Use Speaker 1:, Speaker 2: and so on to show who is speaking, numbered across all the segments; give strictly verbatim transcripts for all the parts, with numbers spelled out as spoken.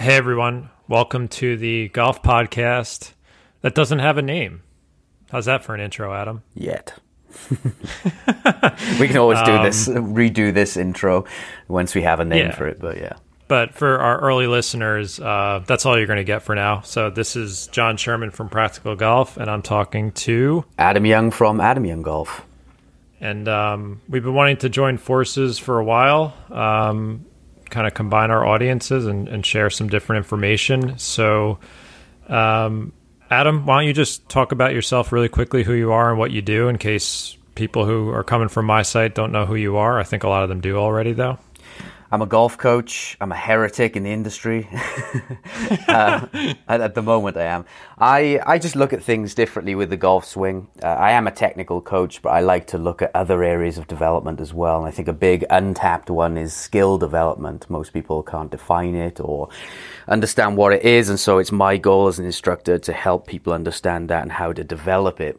Speaker 1: Hey everyone, welcome to the golf podcast that doesn't have a name. How's that for an intro, Adam?
Speaker 2: Yet. We can always do um, this, redo this intro once we have a name yeah. for it, but yeah.
Speaker 1: But for our early listeners, uh, that's all you're going to get for now. So this is John Sherman from Practical Golf, and I'm talking to...
Speaker 2: Adam Young from Adam Young Golf.
Speaker 1: And um, we've been wanting to join forces for a while, um, kind of combine our audiences and, and share some different information. So, um, Adam, why don't you just talk about yourself really quickly, who you are and what you do, in case people who are coming from my site don't know who you are. I think a lot of them do already, though.
Speaker 2: I'm a golf coach. I'm a heretic in the industry. uh, at, at the moment, I am. I, I just look at things differently with the golf swing. Uh, I am a technical coach, but I like to look at other areas of development as well. And I think a big untapped one is skill development. Most people can't define it or understand what it is. And so it's my goal as an instructor to help people understand that and how to develop it.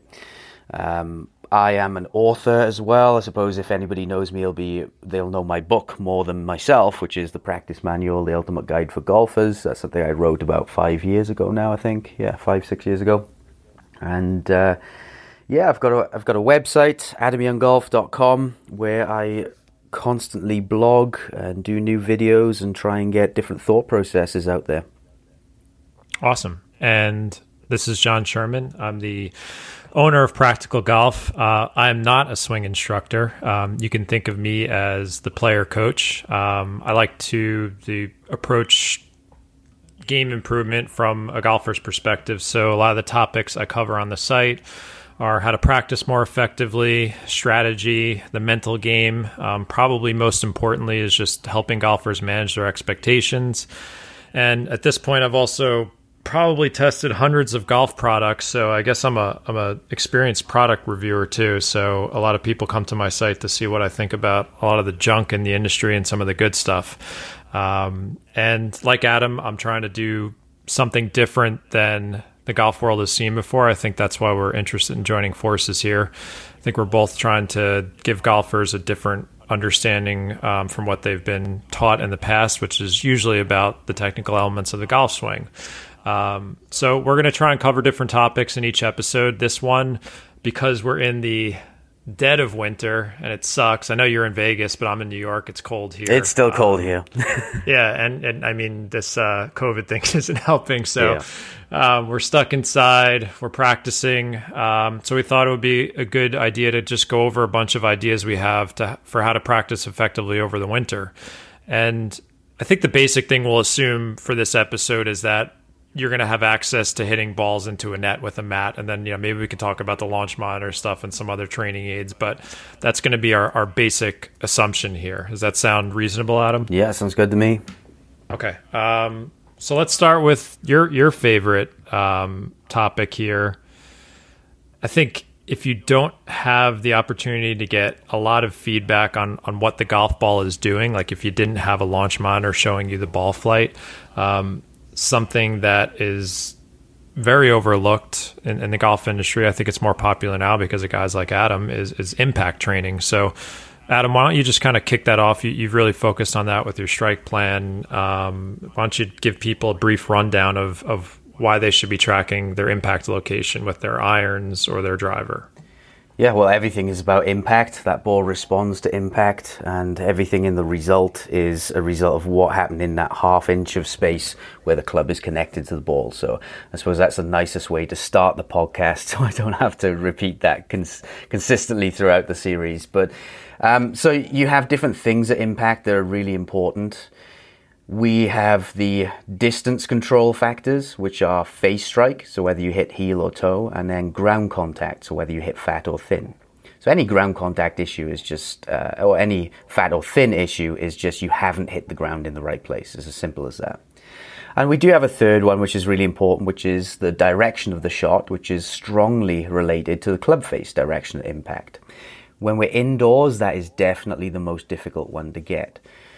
Speaker 2: Um, I am an author as well. I suppose if anybody knows me, it'll be, they'll know my book more than myself, which is The Practice Manual, The Ultimate Guide for Golfers. That's something I wrote about five years ago now, I think. Yeah, five, six years ago. And uh, yeah, I've got a, I've got a website, adam young golf dot com, where I constantly blog and do new videos and try and get different thought processes out there.
Speaker 1: Awesome. And this is John Sherman. I'm the owner of Practical Golf. Uh, I am not a swing instructor. Um, you can think of me as the player coach. Um, I like to the approach game improvement from a golfer's perspective. So a lot of the topics I cover on the site are how to practice more effectively, strategy, the mental game. Um, probably most importantly is just helping golfers manage their expectations. And at this point, I've also probably tested hundreds of golf products, so I guess I'm a I'm a experienced product reviewer too. So a lot of people come to my site to see what I think about a lot of the junk in the industry and some of the good stuff. Um, and like Adam, I'm trying to do something different than the golf world has seen before. I think that's why we're interested in joining forces here. I think we're both trying to give golfers a different understanding um, from what they've been taught in the past, which is usually about the technical elements of the golf swing. Um, so we're going to try and cover different topics in each episode. This one, because we're in the dead of winter and it sucks. I know you're in Vegas, but I'm in New York. It's cold here.
Speaker 2: It's still cold
Speaker 1: um,
Speaker 2: here.
Speaker 1: yeah. And, and I mean, this uh, COVID thing isn't helping. So yeah. um, we're stuck inside. We're practicing. Um, so we thought it would be a good idea to just go over a bunch of ideas we have to for how to practice effectively over the winter. And I think the basic thing we'll assume for this episode is that you're going to have access to hitting balls into a net with a mat. And then, you know, maybe we can talk about the launch monitor stuff and some other training aids, but that's going to be our, our basic assumption here. Does that sound reasonable, Adam?
Speaker 2: Yeah, sounds good to me.
Speaker 1: Okay. Um, so let's start with your, your favorite um, topic here. I think if you don't have the opportunity to get a lot of feedback on, on what the golf ball is doing, like if you didn't have a launch monitor showing you the ball flight, um, something that is very overlooked in, in the golf industry, I think it's more popular now because of guys like Adam, is, is impact training. So Adam, why don't you just kind of kick that off? You, you've really focused on that with your strike plan. Um, why don't you give people a brief rundown of, of why they should be tracking their impact location with their irons or their driver?
Speaker 2: Yeah, well, everything is about impact. That ball responds to impact, and everything in the result is a result of what happened in that half inch of space where the club is connected to the ball. So I suppose that's the nicest way to start the podcast, so I don't have to repeat that cons- consistently throughout the series. But um, so you have different things that impact that are really important. We have the distance control factors, which are face strike, so whether you hit heel or toe, and then ground contact, so whether you hit fat or thin. So any ground contact issue is just, uh, or any fat or thin issue is just you haven't hit the ground in the right place. It's as simple as that. And we do have a third one, which is really important, which is the direction of the shot, which is strongly related to the club face direction of impact. When we're indoors, that is definitely the most difficult one to get.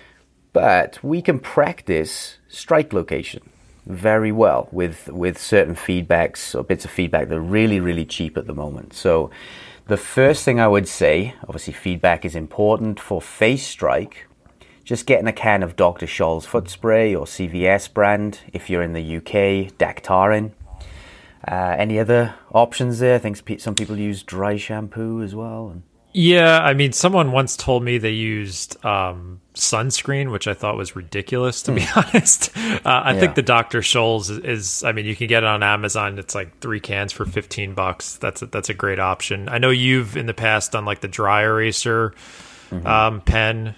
Speaker 2: But we can practice strike location very well with, with certain feedbacks or bits of feedback that are really, really cheap at the moment. So the first thing I would say, obviously feedback is important for face strike. just getting a can of Doctor Scholl's foot spray or C V S brand. If you're in the U K, Dactarin. Uh, any other options there? I think some people use dry shampoo as well. And...
Speaker 1: Yeah, I mean, someone once told me they used um, sunscreen, which I thought was ridiculous, to mm. be honest. Uh, I yeah. think the Doctor Scholl's is, is, I mean, you can get it on Amazon. It's like three cans for fifteen bucks. That's a, that's a great option. I know you've in the past done like the dry eraser mm-hmm. um, pen,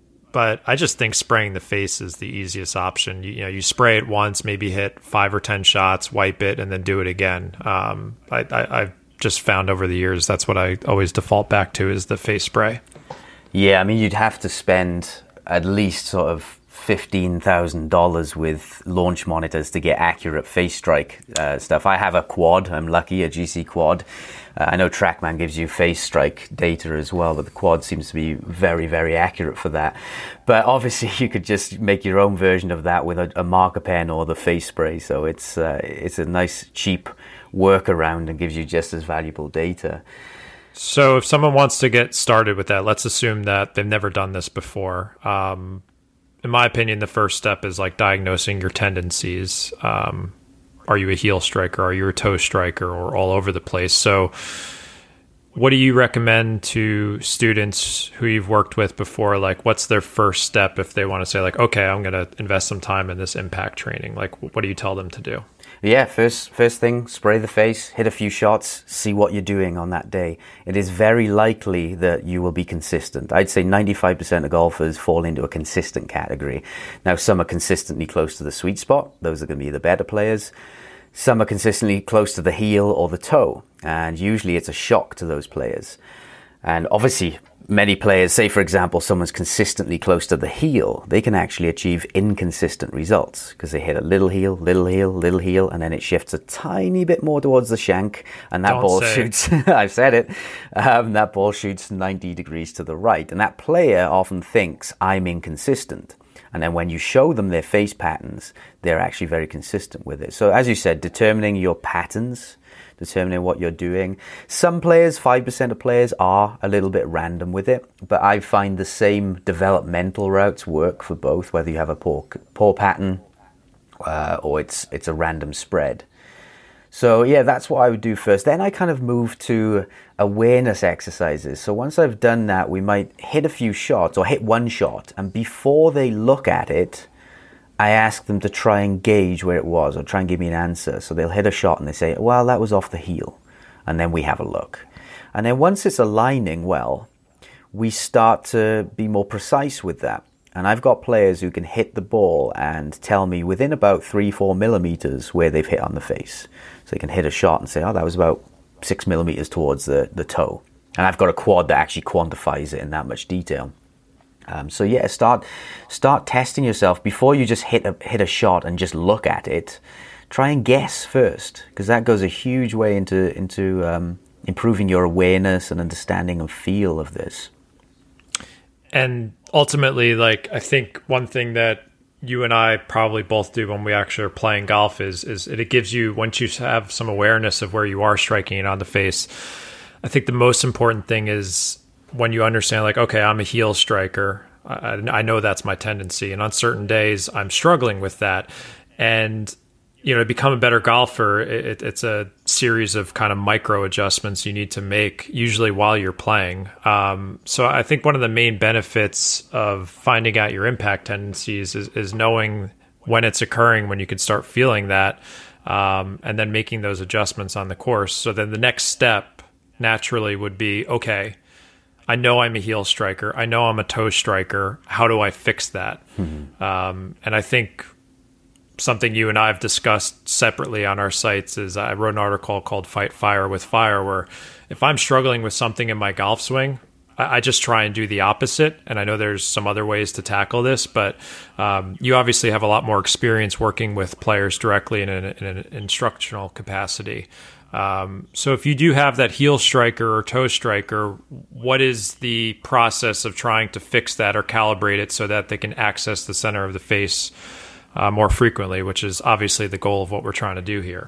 Speaker 1: but I just think spraying the face is the easiest option. You, you know, you spray it once, maybe hit five or ten shots, wipe it, and then do it again. Um, I, I, I've just found over the years that's what I always default back to is the face spray.
Speaker 2: Yeah, I mean, you'd have to spend at least sort of fifteen thousand dollars with launch monitors to get accurate face strike uh, stuff. I have a quad. I'm lucky, a G C quad. Uh, I know TrackMan gives you face strike data as well, but the quad seems to be very, very accurate for that. But obviously, you could just make your own version of that with a, a marker pen or the face spray. So it's uh, it's a nice, cheap workaround and gives you just as valuable data.
Speaker 1: So if someone wants to get started with that, let's assume that they've never done this before. Um, in my opinion, the first step is like diagnosing your tendencies. Um, are you a heel striker? Are you a toe striker, or all over the place? So what do you recommend to students who you've worked with before? Like, what's their first step if they want to say like, okay, I'm going to invest some time in this impact training? Like, what do you tell them to do?
Speaker 2: Yeah, first first thing, spray the face, hit a few shots, see what you're doing on that day. It is very likely that you will be consistent. I'd say ninety-five percent of golfers fall into a consistent category. Now, some are consistently close to the sweet spot. Those are going to be the better players. Some are consistently close to the heel or the toe, and usually it's a shock to those players. And obviously, many players, say for example, someone's consistently close to the heel, they can actually achieve inconsistent results because they hit a little heel, little heel, little heel, and then it shifts a tiny bit more towards the shank, and that
Speaker 1: Don't
Speaker 2: ball
Speaker 1: say.
Speaker 2: shoots, I've said it, um, that ball shoots ninety degrees to the right. And that player often thinks, I'm inconsistent. And then when you show them their face patterns, they're actually very consistent with it. So as you said, determining your patterns, determining what you're doing. Some players, five percent of players, are a little bit random with it, but I find the same developmental routes work for both, whether you have a poor, poor pattern uh, or it's it's a random spread. So yeah, that's what I would do first. Then I kind of move to awareness exercises. So once I've done that, we might hit a few shots or hit one shot, and before they look at it, I ask them to try and gauge where it was or try and give me an answer. So they'll hit a shot and they say, well, that was off the heel. And then we have a look. And then once it's aligning well, we start to be more precise with that. And I've got players who can hit the ball and tell me within about three, four millimeters where they've hit on the face. So they can hit a shot and say, oh, that was about six millimeters towards the, the toe. And I've got a quad that actually quantifies it in that much detail. Um, so yeah, start start testing yourself before you just hit a hit a shot and just look at it. Try and guess first, because that goes a huge way into into um, improving your awareness and understanding and feel of this.
Speaker 1: And ultimately, like, I think one thing that you and I probably both do when we actually are playing golf is is it gives you, once you have some awareness of where you are striking it on the face, I think the most important thing is when you understand, like, okay, I'm a heel striker. I, I know that's my tendency. And on certain days, I'm struggling with that. And, you know, to become a better golfer, it, it's a series of kind of micro adjustments you need to make, usually while you're playing. Um, so I think one of the main benefits of finding out your impact tendencies is, is knowing when it's occurring, when you can start feeling that, um, and then making those adjustments on the course. So then the next step naturally would be, okay, I know I'm a heel striker. I know I'm a toe striker. How do I fix that? Mm-hmm. Um, and I think something you and I have discussed separately on our sites is I wrote an article called Fight Fire with Fire, where if I'm struggling with something in my golf swing, I, I just try and do the opposite. And I know there's some other ways to tackle this, but um, you obviously have a lot more experience working with players directly in an, in an instructional capacity. Um, so if you do have that heel striker or toe striker, what is the process of trying to fix that or calibrate it so that they can access the center of the face uh, more frequently, which is obviously the goal of what we're trying to do here?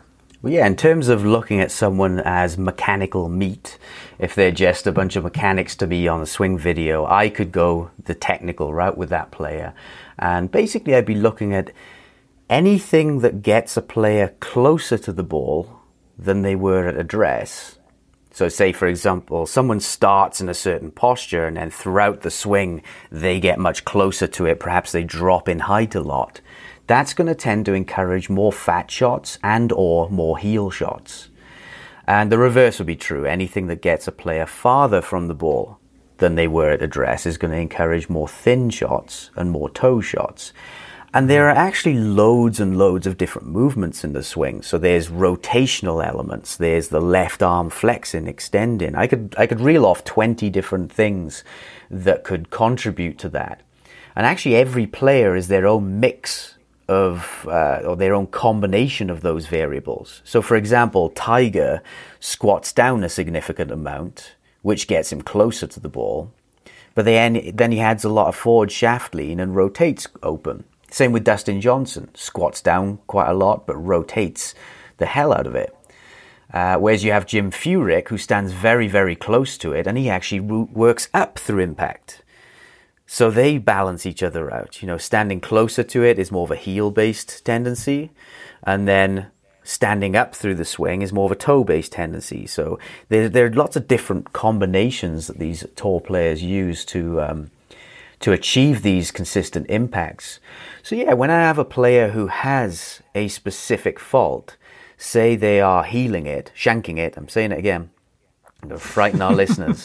Speaker 2: Well, yeah, in terms of looking at someone as mechanical meat, if they're just a bunch of mechanics to me on a swing video, I could go the technical route with that player. And basically, I'd be looking at anything that gets a player closer to the ball than they were at address. So say, for example, someone starts in a certain posture and then throughout the swing, they get much closer to it. Perhaps they drop in height a lot. That's going to tend to encourage more fat shots and or more heel shots. And the reverse would be true. Anything that gets a player farther from the ball than they were at address is going to encourage more thin shots and more toe shots. And there are actually loads and loads of different movements in the swing. So there's rotational elements. There's the left arm flexing, extending. I could I could reel off twenty different things that could contribute to that. And actually every player is their own mix of, uh, or their own combination of those variables. So for example, Tiger squats down a significant amount, which gets him closer to the ball. But then, then he adds a lot of forward shaft lean and rotates open. Same with Dustin Johnson, squats down quite a lot, but rotates the hell out of it. Uh, whereas you have Jim Furyk, who stands very, very close to it, and he actually ro- works up through impact. So they balance each other out. You know, standing closer to it is more of a heel-based tendency, and then standing up through the swing is more of a toe-based tendency. So there, there are lots of different combinations that these tour players use to um, to achieve these consistent impacts. So yeah, when I have a player who has a specific fault, say they are heeling it, shanking it, I'm saying it again, I'm going to frighten our listeners.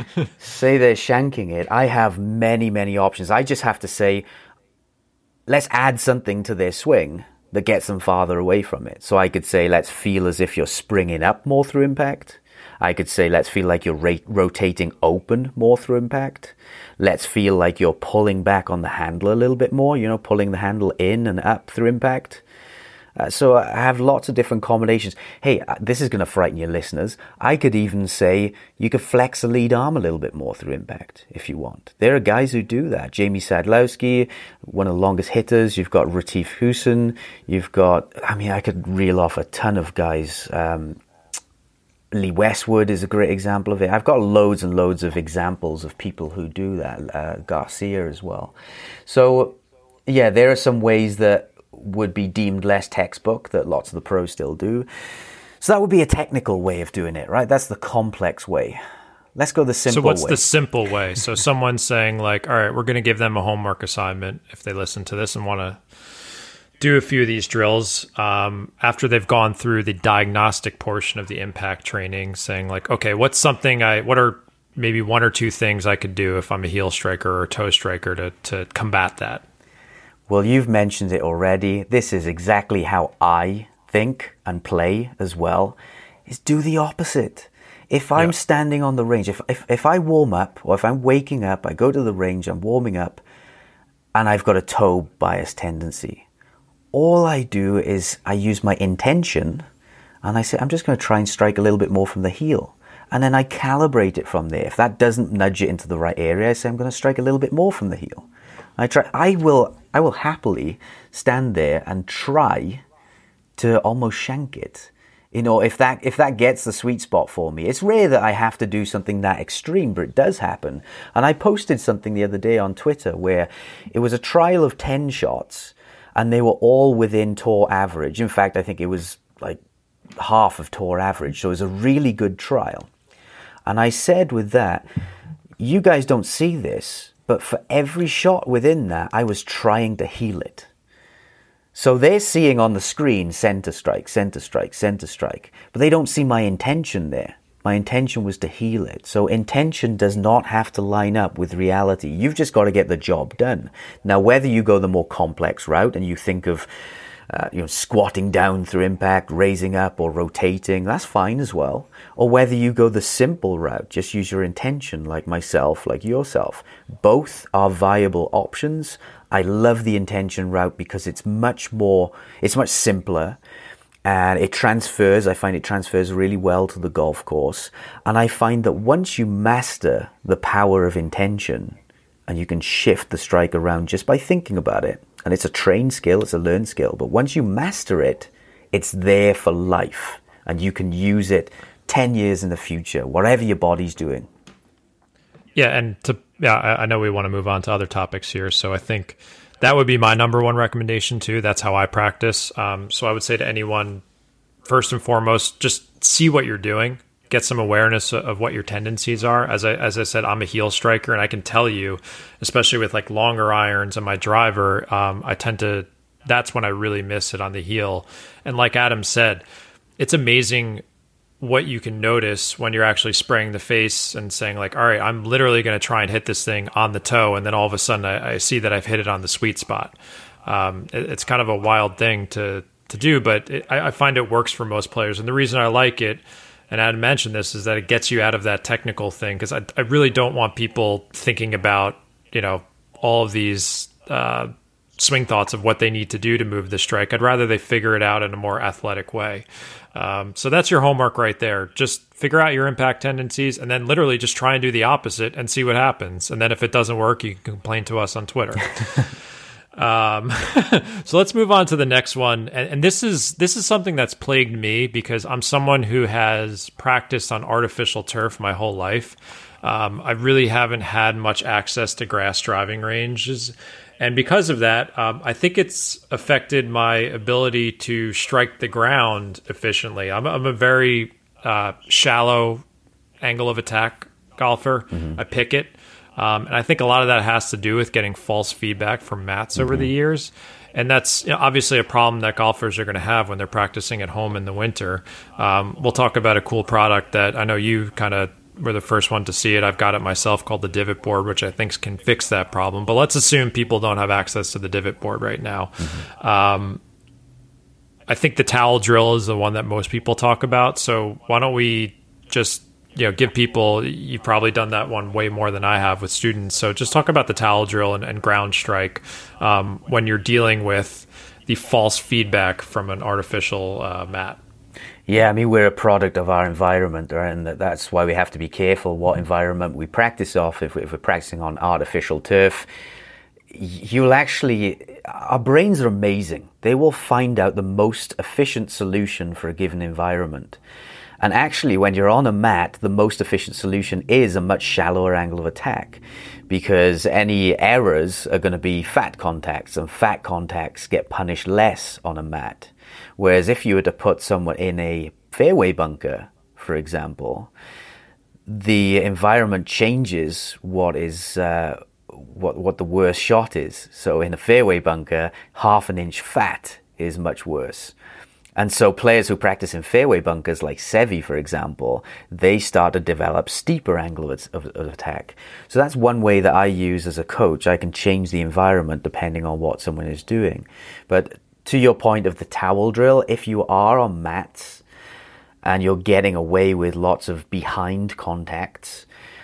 Speaker 2: Say they're shanking it. I have many, many options. I just have to say, let's add something to their swing that gets them farther away from it. So I could say, let's feel as if you're springing up more through impact. I could say, let's feel like you're ra- rotating open more through impact. Let's feel like you're pulling back on the handle a little bit more, you know, pulling the handle in and up through impact. Uh, so I have lots of different combinations. Hey, this is going to frighten your listeners. I could even say you could flex the lead arm a little bit more through impact if you want. There are guys who do that. Jamie Sadlowski, one of the longest hitters. You've got Retief Hoosen. You've got, I mean, I could reel off a ton of guys. Um, Lee Westwood is a great example of it. I've got loads and loads of examples of people who do that. Uh, Garcia as well. So, yeah, there are some ways that would be deemed less textbook that lots of the pros still do. So that would be a technical way of doing it, right? That's the complex way. Let's go the simple way.
Speaker 1: So what's way. the simple way? So someone's saying like, all right, we're going to give them a homework assignment if they listen to this and want to do a few of these drills um, after they've gone through the diagnostic portion of the impact training, saying like, okay, what's something I, what are maybe one or two things I could do if I'm a heel striker or a toe striker to, to combat that?
Speaker 2: Well, you've mentioned it already. This is exactly how I think and play as well, is do the opposite. If I'm yeah. standing on the range, if, if if I warm up or if I'm waking up, I go to the range, I'm warming up, and I've got a toe bias tendency, all I do is I use my intention and I say, I'm just going to try and strike a little bit more from the heel. And then I calibrate it from there. If that doesn't nudge it into the right area, I say, I'm going to strike a little bit more from the heel. I try. I will. I will happily stand there and try to almost shank it. You know, if that if that gets the sweet spot for me. It's rare that I have to do something that extreme, but it does happen. And I posted something the other day on Twitter where it was a trial of ten shots, and they were all within tour average. In fact, I think it was like half of tour average. So it was a really good trial. And I said with that, you guys don't see this, but for every shot within that, I was trying to heel it. So they're seeing on the screen center strike, center strike, center strike, but they don't see my intention there. My intention was to heel it. So intention does not have to line up with reality. You've just got to get the job done. Now, whether you go the more complex route and you think of Uh, you know, squatting down through impact, raising up or rotating, that's fine as well. Or whether you go the simple route, just use your intention like myself, like yourself. Both are viable options. I love the intention route because it's much more, it's much simpler and it transfers. I find it transfers really well to the golf course. And I find that once you master the power of intention and you can shift the strike around just by thinking about it, and it's a trained skill, it's a learned skill, but once you master it, it's there for life, and you can use it ten years in the future, whatever your body's doing.
Speaker 1: Yeah, and to yeah, I, I know we want to move on to other topics here, so I think that would be my number one recommendation too. That's how I practice. Um, so I would say to anyone, first and foremost, just see what you're doing. Get some awareness of what your tendencies are. As I as I said, I'm a heel striker, and I can tell you, especially with like longer irons and my driver, um, I tend to. That's when I really miss it on the heel. And like Adam said, it's amazing what you can notice when you're actually spraying the face and saying like, all right, I'm literally going to try and hit this thing on the toe. And then all of a sudden I, I see that I've hit it on the sweet spot. Um, it, it's kind of a wild thing to, to do, but it, I, I find it works for most players. And the reason I like it, and Adam mentioned this, is that it gets you out of that technical thing. Cause I, I really don't want people thinking about, you know, all of these, uh, swing thoughts of what they need to do to move the strike. I'd rather they figure it out in a more athletic way. Um, so that's your homework right there. Just figure out your impact tendencies and then literally just try and do the opposite and see what happens. And then if it doesn't work, you can complain to us on Twitter. um, so let's move on to the next one. And, and this is, this is something that's plagued me because I'm someone who has practiced on artificial turf my whole life. Um, I really haven't had much access to grass driving ranges. And because of that, um, I think it's affected my ability to strike the ground efficiently. I'm, I'm a very uh, shallow angle of attack golfer. Mm-hmm. I pick it. Um, and I think a lot of that has to do with getting false feedback from mats mm-hmm. over the years. And that's you know, obviously a problem that golfers are going to have when they're practicing at home in the winter. Um, we'll talk about a cool product that I know you kind of were the first one to see it. I've got it myself called the Divot Board, which I think can fix that problem. But let's assume people don't have access to the Divot Board right now. Mm-hmm. Um, I think the towel drill is the one that most people talk about. So why don't we just you know give people, you've probably done that one way more than I have with students. So just talk about the towel drill and, and ground strike um, when you're dealing with the false feedback from an artificial uh, mat.
Speaker 2: Yeah, I mean, we're a product of our environment, right? And that's why we have to be careful what environment we practice off. If, we, if we're practicing on artificial turf, you'll actually, our brains are amazing. They will find out the most efficient solution for a given environment. And actually, when you're on a mat, the most efficient solution is a much shallower angle of attack, because any errors are going to be fat contacts, and fat contacts get punished less on a mat. Whereas if you were to put someone in a fairway bunker, for example, the environment changes what is uh, what what the worst shot is. So in a fairway bunker, half an inch fat is much worse. And so players who practice in fairway bunkers, like Seve, for example, they start to develop steeper angle of, of, of attack. So that's one way that I use as a coach. I can change the environment depending on what someone is doing. But to your point of the towel drill, if you are on mats and you're getting away with lots of behind contacts,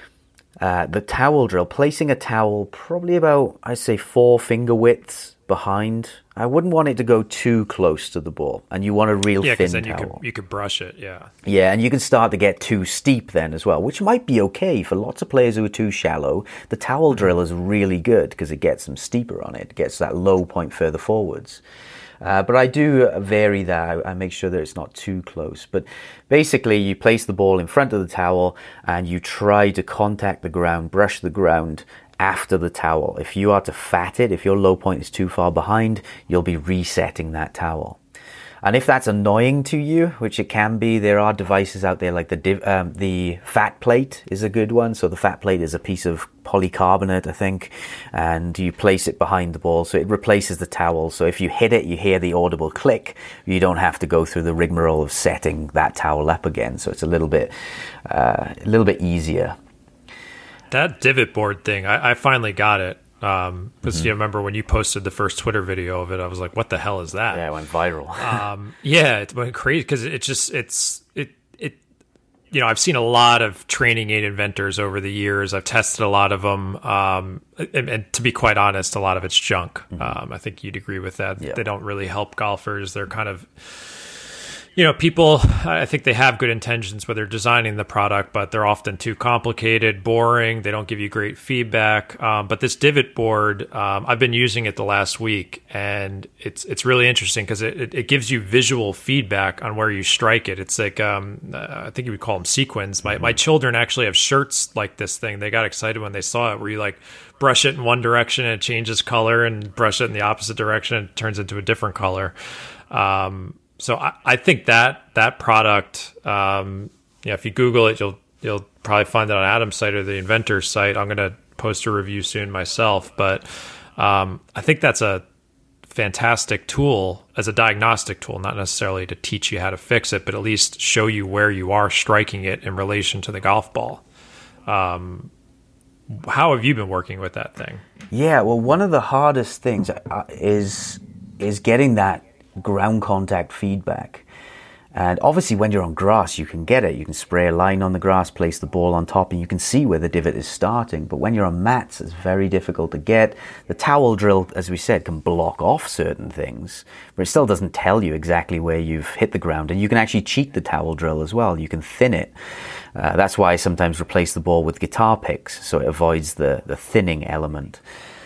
Speaker 2: uh, the towel drill, placing a towel probably about, I'd say, four finger widths behind. I wouldn't want it to go too close to the ball, and you want a real
Speaker 1: yeah,
Speaker 2: thin
Speaker 1: then
Speaker 2: towel.
Speaker 1: You could, you could brush it, yeah.
Speaker 2: Yeah, and you can start to get too steep then as well, which might be okay for lots of players who are too shallow. The towel drill is really good because it gets them steeper on it. It gets that low point further forwards. Uh, but I do vary that. I, I make sure that it's not too close. But basically, you place the ball in front of the towel and you try to contact the ground, brush the ground after the towel. If you are to fat it, if your low point is too far behind, you'll be resetting that towel. And if that's annoying to you, which it can be, there are devices out there like the div, um, the fat plate is a good one. So the fat plate is a piece of polycarbonate, I think, and you place it behind the ball. So it replaces the towel. So if you hit it, you hear the audible click. You don't have to go through the rigmarole of setting that towel up again. So it's a little bit, uh, a little bit easier.
Speaker 1: That Divot Board thing, I, I finally got it. Um, because mm-hmm. you remember when you posted the first Twitter video of it, I was like, what the hell is that?
Speaker 2: Yeah, it went viral.
Speaker 1: um, yeah, it went crazy because it just, it's, it, it, you know, I've seen a lot of training aid inventors over the years. I've tested a lot of them. Um, and, and to be quite honest, a lot of it's junk. Mm-hmm. Um, I think you'd agree with that. Yeah. They don't really help golfers. They're kind of, you know, people, I think they have good intentions when they're designing the product, but they're often too complicated, boring. They don't give you great feedback. Um, but this divot board, um, I've been using it the last week, and it's it's really interesting because it, it, it gives you visual feedback on where you strike it. It's like, um, I think you would call them sequins. My, my children actually have shirts like this thing. They got excited when they saw it, where you like brush it in one direction and it changes color, and brush it in the opposite direction and it turns into a different color. Um, So I, I think that that product, um, yeah, if you Google it, you'll you'll probably find it on Adam's site or the inventor's site. I'm going to post a review soon myself, but um, I think that's a fantastic tool as a diagnostic tool, not necessarily to teach you how to fix it, but at least show you where you are striking it in relation to the golf ball. Um, how have you been working with that thing?
Speaker 2: Yeah, well, one of the hardest things is is getting that ground contact feedback. And obviously when you're on grass, you can get it. You can spray a line on the grass, place the ball on top, and you can see where the divot is starting. But when you're on mats, it's very difficult to get. The towel drill, as we said, can block off certain things, but it still doesn't tell you exactly where you've hit the ground. And you can actually cheat the towel drill as well. You can thin it. Uh, that's why I sometimes replace the ball with guitar picks, so it avoids the, the thinning element.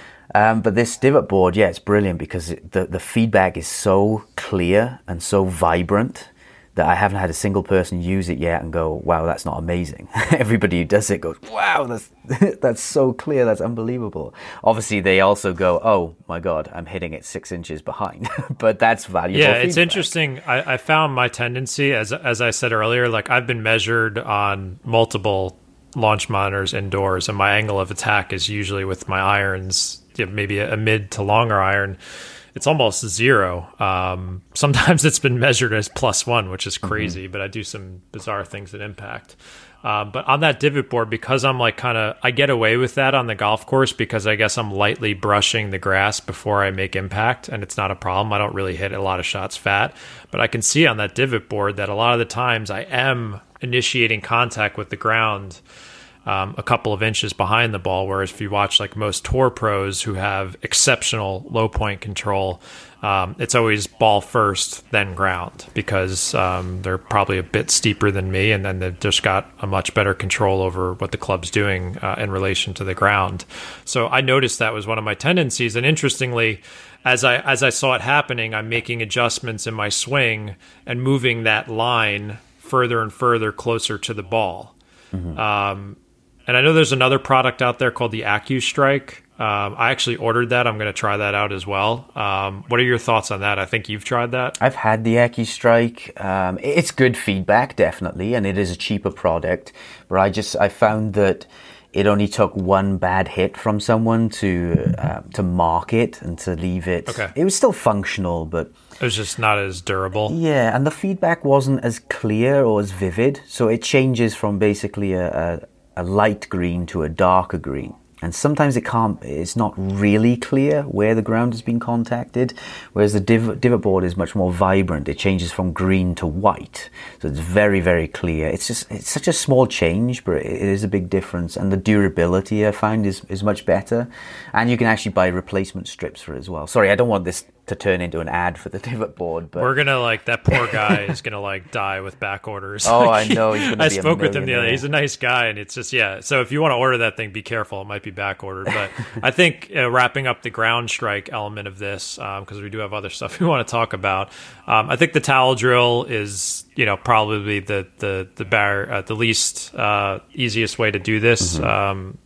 Speaker 2: Um, but this divot board, yeah, it's brilliant because it, the, the feedback is so clear and so vibrant that I haven't had a single person use it yet and go, wow, that's not amazing. Everybody who does it goes, wow, that's that's so clear, that's unbelievable. Obviously, they also go, oh my God, I'm hitting it six inches behind. But that's valuable
Speaker 1: Yeah,
Speaker 2: feedback.
Speaker 1: it's interesting. I, I found my tendency, as as I said earlier, like I've been measured on multiple launch monitors indoors, and my angle of attack is usually with my irons, maybe a mid to longer iron, it's almost zero. Um, sometimes it's been measured as plus one, which is crazy, mm-hmm. but I do some bizarre things at impact. Uh, but on that divot board, because I'm like kind of, I get away with that on the golf course because I guess I'm lightly brushing the grass before I make impact, and it's not a problem. I don't really hit a lot of shots fat, but I can see on that divot board that a lot of the times I am initiating contact with the ground Um, a couple of inches behind the ball, whereas if you watch like most tour pros who have exceptional low point control, um, it's always ball first, then ground, because um, they're probably a bit steeper than me, and then they've just got a much better control over what the club's doing uh, in relation to the ground. So I noticed that was one of my tendencies, and interestingly, as I as I saw it happening, I'm making adjustments in my swing and moving that line further and further closer to the ball. Mm-hmm. Um, And I know there's another product out there called the AccuStrike. Um, I actually ordered that. I'm going to try that out as well. Um, what are your thoughts on that? I think you've tried that.
Speaker 2: I've had the AccuStrike. Um, it's good feedback, definitely, and it is a cheaper product. But I just I found that it only took one bad hit from someone to uh, to mark it and to leave it.
Speaker 1: Okay.
Speaker 2: It was still functional, but
Speaker 1: it was just not as durable.
Speaker 2: Yeah, and the feedback wasn't as clear or as vivid. So it changes from basically a, a a light green to a darker green. And sometimes it can't, it's not really clear where the ground has been contacted, whereas the div- divot board is much more vibrant. It changes from green to white. So it's very, very clear. It's just, it's such a small change, but it is a big difference. And the durability I find is, is much better. And you can actually buy replacement strips for it as well. Sorry, I don't want this to turn into an ad for the divot board, but
Speaker 1: we're gonna like that poor guy is gonna like die with back orders.
Speaker 2: Oh,
Speaker 1: like,
Speaker 2: I know. He's gonna
Speaker 1: I
Speaker 2: be
Speaker 1: spoke
Speaker 2: a
Speaker 1: with him the other day.
Speaker 2: millionaire.
Speaker 1: He's a nice guy, and it's just yeah. So if you want to order that thing, be careful. It might be back ordered. But I think uh, wrapping up the ground strike element of this, because um, we do have other stuff we want to talk about. Um, I think the towel drill is you know probably the the the bar, uh, the least uh, easiest way to do this. Mm-hmm. Um,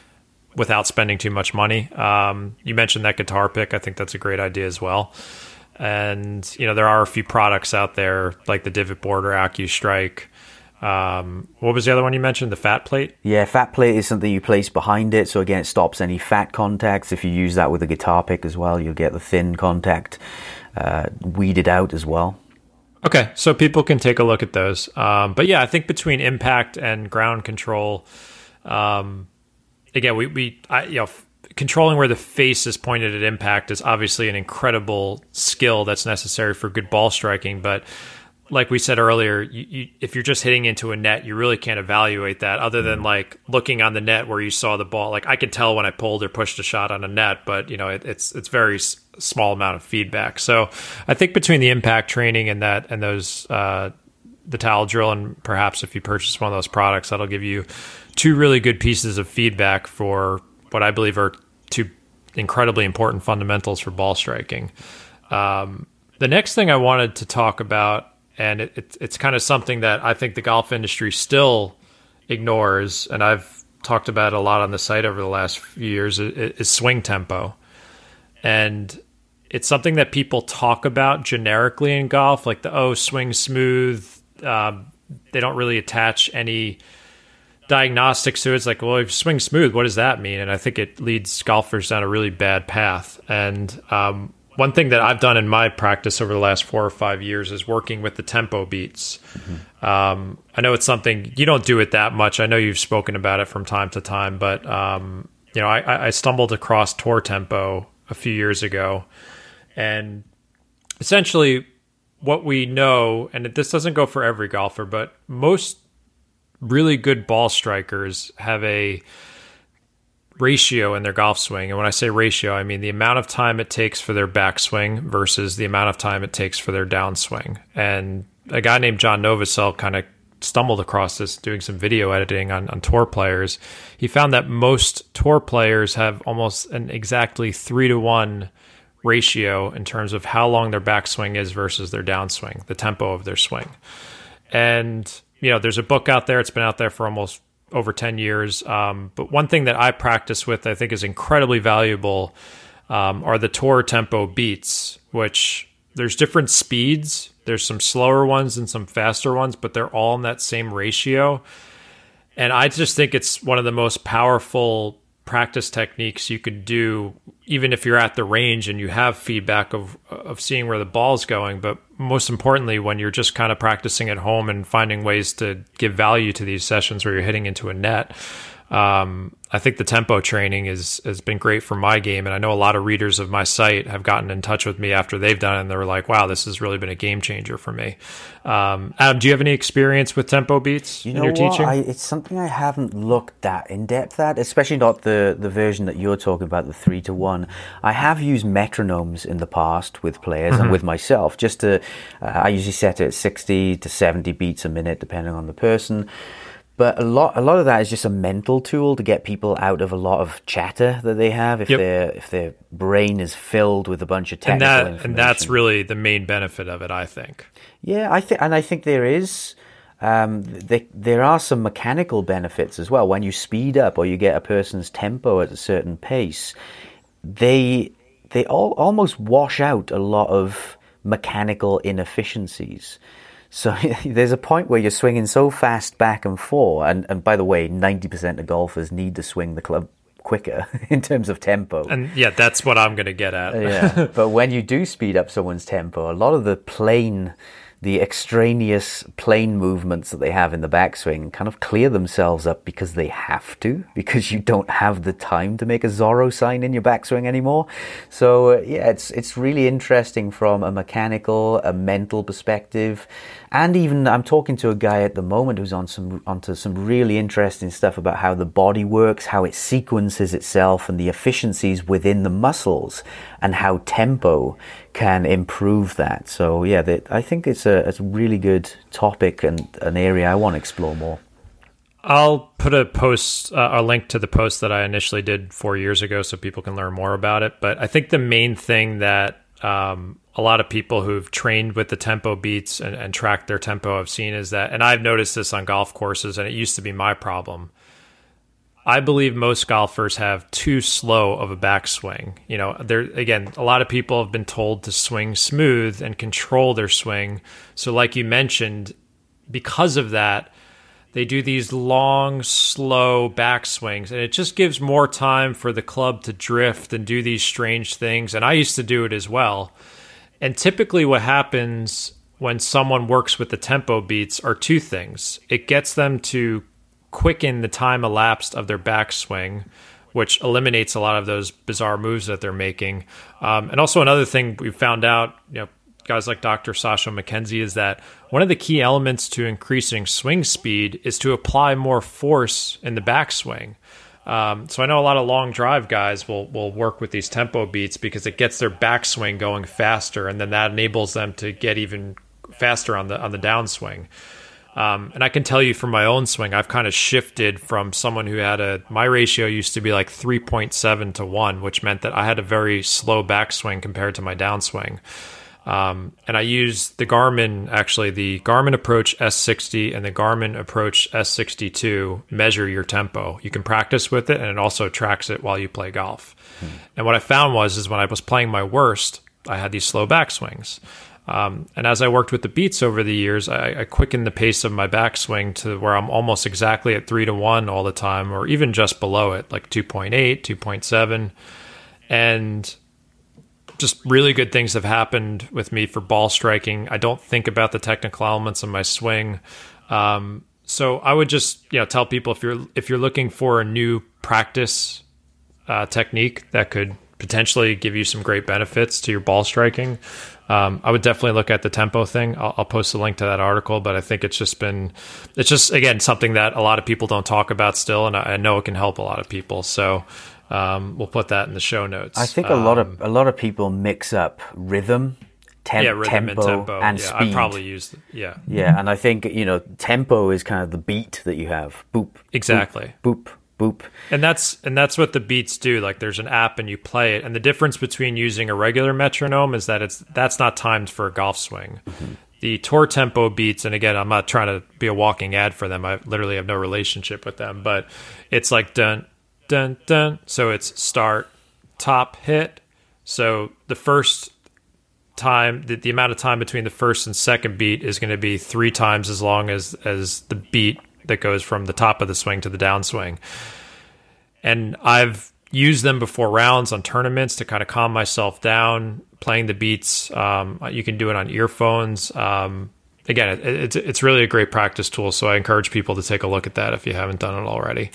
Speaker 1: without spending too much money. Um, you mentioned that guitar pick. I think that's a great idea as well. And, you know, there are a few products out there like the divot board or AccuStrike. Um, what was the other one you mentioned? The fat plate?
Speaker 2: Yeah, fat plate is something you place behind it. So again, it stops any fat contacts. If you use that with a guitar pick as well, you'll get the thin contact uh, weeded out as well.
Speaker 1: Okay, so people can take a look at those. Um, but yeah, I think between impact and ground control, um, again, we, we I, you know, f- controlling where the face is pointed at impact is obviously an incredible skill that's necessary for good ball striking. But like we said earlier, you, you, if you're just hitting into a net, you really can't evaluate that other than like looking on the net where you saw the ball. Like I can tell when I pulled or pushed a shot on a net, but you know, it, it's it's very s- small amount of feedback. So I think between the impact training and that and those uh, the towel drill, and perhaps if you purchase one of those products, that'll give you two really good pieces of feedback for what I believe are two incredibly important fundamentals for ball striking. Um, the next thing I wanted to talk about, and it, it, it's kind of something that I think the golf industry still ignores, and I've talked about it a lot on the site over the last few years, is, is swing tempo. And it's something that people talk about generically in golf, like the, oh, swing smooth. Um, they don't really attach any diagnostics to it. It's like, well, if you swing smooth, what does that mean? And I think it leads golfers down a really bad path. And um, one thing that I've done in my practice over the last four or five years is working with the tempo beats. Mm-hmm. Um, I know it's something you don't do it that much. I know you've spoken about it from time to time, but um, you know, I, I stumbled across Tour Tempo a few years ago, and essentially what we know, and this doesn't go for every golfer, but most really good ball strikers have a ratio in their golf swing. And when I say ratio, I mean the amount of time it takes for their backswing versus the amount of time it takes for their downswing. And a guy named John Novosel kind of stumbled across this doing some video editing on, on tour players. He found that most tour players have almost an exactly three to one ratio in terms of how long their backswing is versus their downswing, the tempo of their swing. And, you know, there's a book out there. It's been out there for almost over ten years. Um, but one thing that I practice with, I think is incredibly valuable, um, are the Tour Tempo beats, which there's different speeds. There's some slower ones and some faster ones, but they're all in that same ratio. And I just think it's one of the most powerful practice techniques you could do, even if you're at the range and you have feedback of of seeing where the ball's going. But most importantly, when you're just kind of practicing at home and finding ways to give value to these sessions where you're hitting into a net, um, I think the tempo training is has been great for my game. And I know a lot of readers of my site have gotten in touch with me after they've done it, and they were like, wow, this has really been a game changer for me. Um, Adam, do you have any experience with tempo beats
Speaker 2: you
Speaker 1: in
Speaker 2: know
Speaker 1: your
Speaker 2: what?
Speaker 1: teaching?
Speaker 2: I, it's something I haven't looked that in depth at, especially not the, the version that you're talking about, the three to one. I have used metronomes in the past with players mm-hmm. and with myself, just to, uh, I usually set it at sixty to seventy beats a minute, depending on the person. But a lot, a lot of that is just a mental tool to get people out of a lot of chatter that they have if
Speaker 1: yep.
Speaker 2: their if their brain is filled with a bunch of technical
Speaker 1: and that,
Speaker 2: information.
Speaker 1: And that's really the main benefit of it, I think.
Speaker 2: Yeah, I think, and I think there is. Um, they, there are some mechanical benefits as well. When you speed up or you get a person's tempo at a certain pace, they they all almost wash out a lot of mechanical inefficiencies. So there's a point where you're swinging so fast back and forth, and, and by the way, ninety percent of golfers need to swing the club quicker in terms of tempo.
Speaker 1: And yeah, that's what I'm going to get at.
Speaker 2: Yeah. But when you do speed up someone's tempo, a lot of the plane, the extraneous plane movements that they have in the backswing kind of clear themselves up because they have to, because you don't have the time to make a Zorro sign in your backswing anymore. So uh, yeah, it's it's really interesting from a mechanical, a mental perspective. And even I'm talking to a guy at the moment who's on some onto some really interesting stuff about how the body works, how it sequences itself, and the efficiencies within the muscles, and how tempo can improve that. So yeah, the, I think it's a, it's a really good topic and an area I want to explore more.
Speaker 1: I'll put a post, uh, a link to the post that I initially did four years ago so people can learn more about it. But I think the main thing that um, a lot of people who've trained with the tempo beats and, and tracked their tempo have seen is that, and I've noticed this on golf courses, and it used to be my problem, I believe most golfers have too slow of a backswing. You know, there again, a lot of people have been told to swing smooth and control their swing. So like you mentioned, because of that, they do these long, slow backswings, and it just gives more time for the club to drift and do these strange things. And I used to do it as well. And typically what happens when someone works with the tempo beats are two things. It gets them to quicken the time elapsed of their backswing, which eliminates a lot of those bizarre moves that they're making. Um, and also another thing we found out, you know, guys like Doctor Sasha McKenzie, is that one of the key elements to increasing swing speed is to apply more force in the backswing. Um, so I know a lot of long drive guys will will work with these tempo beats because it gets their backswing going faster, and then that enables them to get even faster on the on the downswing. Um, and I can tell you from my own swing, I've kind of shifted from someone who had a, my ratio used to be like three point seven to one, which meant that I had a very slow backswing compared to my downswing. Um, and I use the Garmin, actually the Garmin Approach S sixty and the Garmin Approach S sixty-two measure your tempo. You can practice with it, and it also tracks it while you play golf. Hmm. And what I found was, is when I was playing my worst, I had these slow backswings. Um, and as I worked with the beats over the years, I, I quickened the pace of my backswing to where I'm almost exactly at three to one all the time, or even just below it, like two point eight, two point seven. And just really good things have happened with me for ball striking. I don't think about the technical elements of my swing. Um, so I would just, you know, tell people if you're if you're looking for a new practice uh, technique that could potentially give you some great benefits to your ball striking, Um, I would definitely look at the tempo thing. I'll, I'll post a link to that article, but I think it's just been, it's just, again, something that a lot of people don't talk about still, and I, I know it can help a lot of people. So um, we'll put that in the show notes.
Speaker 2: I think a
Speaker 1: um,
Speaker 2: lot of a lot of people mix up rhythm, tem-
Speaker 1: yeah, rhythm
Speaker 2: tempo,
Speaker 1: and tempo,
Speaker 2: and
Speaker 1: yeah,
Speaker 2: speed.
Speaker 1: I probably use, yeah,
Speaker 2: yeah, and I think, you know, tempo is kind of the beat that you have. Boop,
Speaker 1: exactly.
Speaker 2: Boop. boop. Boop.
Speaker 1: And that's and that's what the beats do. Like, there's an app and you play it. And the difference between using a regular metronome is that it's that's not timed for a golf swing. Mm-hmm. The Tour Tempo beats, and again, I'm not trying to be a walking ad for them. I literally have no relationship with them, but it's like dun dun dun. So it's start, top, hit. So the first time, the, the amount of time between the first and second beat is going to be three times as long as as the beat that goes from the top of the swing to the downswing. And I've used them before rounds on tournaments to kind of calm myself down, playing the beats. Um, you can do it on earphones. Um, again, it, it's it's really a great practice tool. So I encourage people to take a look at that if you haven't done it already.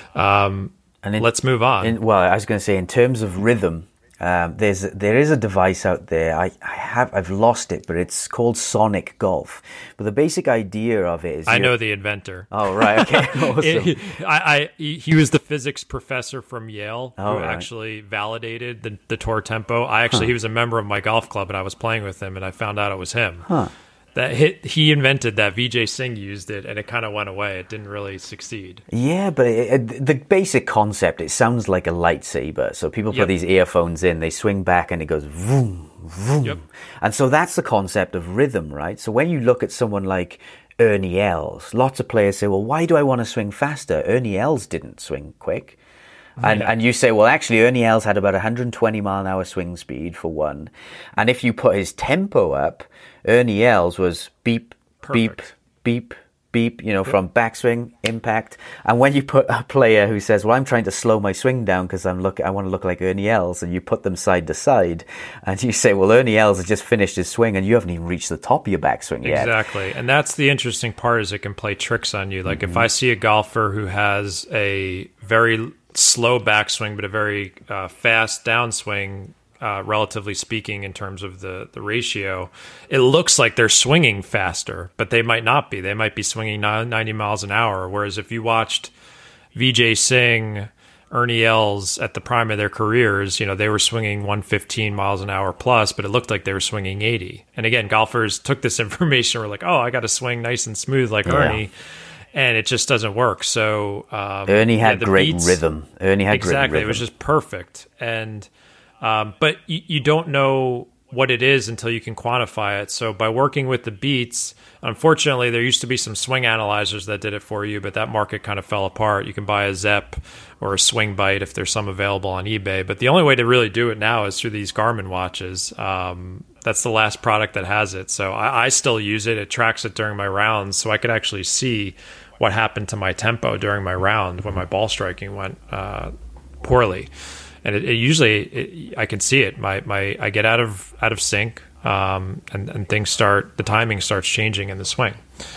Speaker 1: Um, and in, let's move on.
Speaker 2: In, well, I was going to say, in terms of rhythm, Um, there's there is a device out there. I, I have I've lost it, but it's called Sonic Golf. But the basic idea of it is
Speaker 1: I know the inventor.
Speaker 2: Oh right, okay, awesome.
Speaker 1: it, I, I he was the physics professor from Yale
Speaker 2: oh,
Speaker 1: who
Speaker 2: right.
Speaker 1: actually validated the the Tour Tempo. I actually huh. he was a member of my golf club, and I was playing with him, and I found out it was him.
Speaker 2: Huh.
Speaker 1: That hit, he invented that. Vijay Singh used it, and it kind of went away. It didn't really succeed.
Speaker 2: Yeah, but it, it, the basic concept, it sounds like a lightsaber. So people put yep. these earphones in, they swing back, and it goes vroom, vroom. Yep. And so that's the concept of rhythm, right? So when you look at someone like Ernie Els, lots of players say, well, why do I want to swing faster? Ernie Els didn't swing quick. And yeah. and you say, well, actually, Ernie Els had about one hundred twenty mile an hour swing speed for one. And if you put his tempo up, Ernie Els was beep, Perfect. beep, beep, beep, you know, yep. from backswing, impact. And when you put a player who says, well, I'm trying to slow my swing down because I'm look, I want to look like Ernie Els, and you put them side to side, and you say, well, Ernie Els has just finished his swing, and you haven't even reached the top of your backswing yet.
Speaker 1: Exactly. And that's the interesting part, is it can play tricks on you. Like, mm-hmm. if I see a golfer who has a very slow backswing but a very uh, fast downswing, uh, relatively speaking, in terms of the, the ratio, it looks like they're swinging faster, but they might not be. They might be swinging ninety miles an hour, whereas if you watched Vijay Singh, Ernie Els at the prime of their careers, you know, they were swinging one fifteen miles an hour plus, but it looked like they were swinging eighty. And again, golfers took this information and were like, oh, I got to swing nice and smooth like yeah. Ernie. And it just doesn't work. So um,
Speaker 2: Ernie had
Speaker 1: yeah,
Speaker 2: great
Speaker 1: beats,
Speaker 2: rhythm. Ernie had
Speaker 1: exactly.
Speaker 2: great rhythm.
Speaker 1: It was just perfect. And um, but you, you don't know what it is until you can quantify it. So by working with the beats, unfortunately, there used to be some swing analyzers that did it for you, but that market kind of fell apart. You can buy a Zepp or a Swing Bite if there's some available on eBay. But the only way to really do it now is through these Garmin watches. Um, that's the last product that has it. So I, I still use it. It tracks it during my rounds, so I could actually see what happened to my tempo during my round when my ball striking went uh, poorly. And it, it usually, it, I can see it. My my I get out of out of sync, um, and and things start. The timing starts changing in the swing.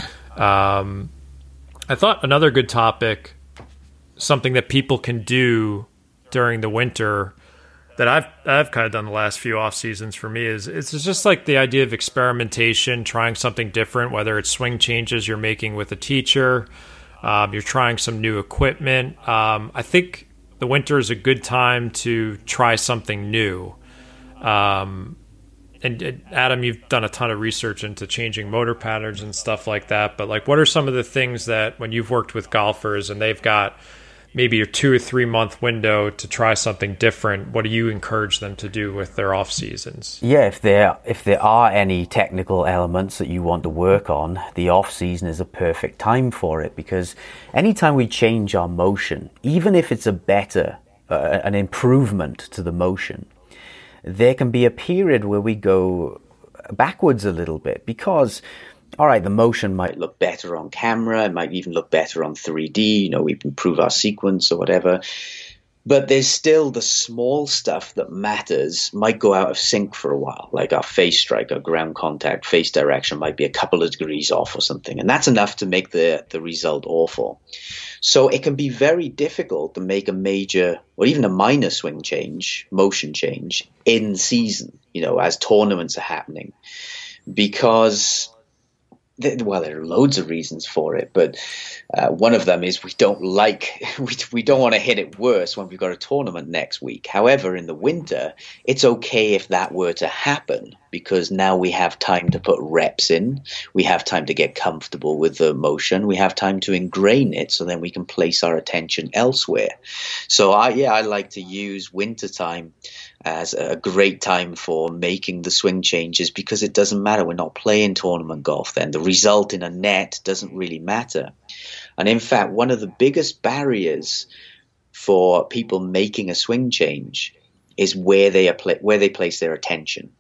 Speaker 1: Um, I thought another good topic, something that people can do during the winter that I've I've kind of done the last few off seasons for me is it's just like the idea of experimentation, trying something different, whether it's swing changes you're making with a teacher, um, you're trying some new equipment. Um, I think the winter is a good time to try something new. Um, and, and Adam, you've done a ton of research into changing motor patterns and stuff like that. But like, what are some of the things that when you've worked with golfers and they've got maybe a two or three month window to try something different, what do you encourage them to do with their off seasons?
Speaker 2: Yeah, if there if there are any technical elements that you want to work on, the off season is a perfect time for it, because anytime we change our motion, even if it's a better, uh, an improvement to the motion, there can be a period where we go backwards a little bit, because all right, the motion might look better on camera, it might even look better on three D, you know, we improve our sequence or whatever. But there's still the small stuff that matters might go out of sync for a while, like our face strike, our ground contact, face direction might be a couple of degrees off or something. And that's enough to make the, the result awful. So it can be very difficult to make a major or even a minor swing change, motion change in season, you know, as tournaments are happening, because well, there are loads of reasons for it, but uh, one of them is we don't like, we, we don't want to hit it worse when we've got a tournament next week. However, in the winter, it's okay if that were to happen, because now we have time to put reps in, we have time to get comfortable with the motion, we have time to ingrain it, so then we can place our attention elsewhere. So I, yeah, I like to use winter time as a great time for making the swing changes, because it doesn't matter. We're not playing tournament golf then. The result in a net doesn't really matter. And in fact, one of the biggest barriers for people making a swing change is where they are pla- where they place their attention.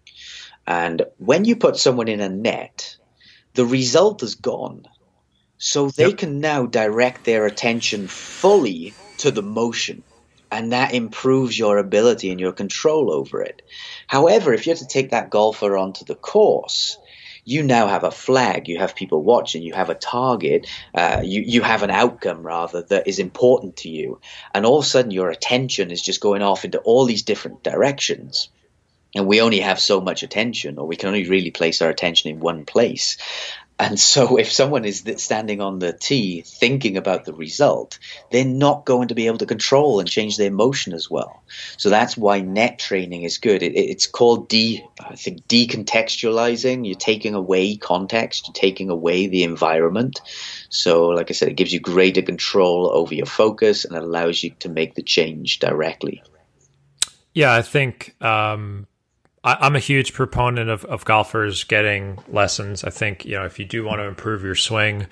Speaker 2: And when you put someone in a net, the result is gone. So they yep. can now direct their attention fully to the motion. And that improves your ability and your control over it. However, if you have to take that golfer onto the course, you now have a flag, you have people watching, you have a target, uh, you, you have an outcome, rather, that is important to you. And all of a sudden, your attention is just going off into all these different directions. And we only have so much attention, or we can only really place our attention in one place. And so if someone is standing on the tee thinking about the result, they're not going to be able to control and change their motion as well. So that's why net training is good. It, it's called de, I think decontextualizing. You're taking away context, you're taking away the environment. So like I said, it gives you greater control over your focus and allows you to make the change directly.
Speaker 1: Yeah, I think um I'm a huge proponent of, of golfers getting lessons. I think, you know, if you do want to improve your swing,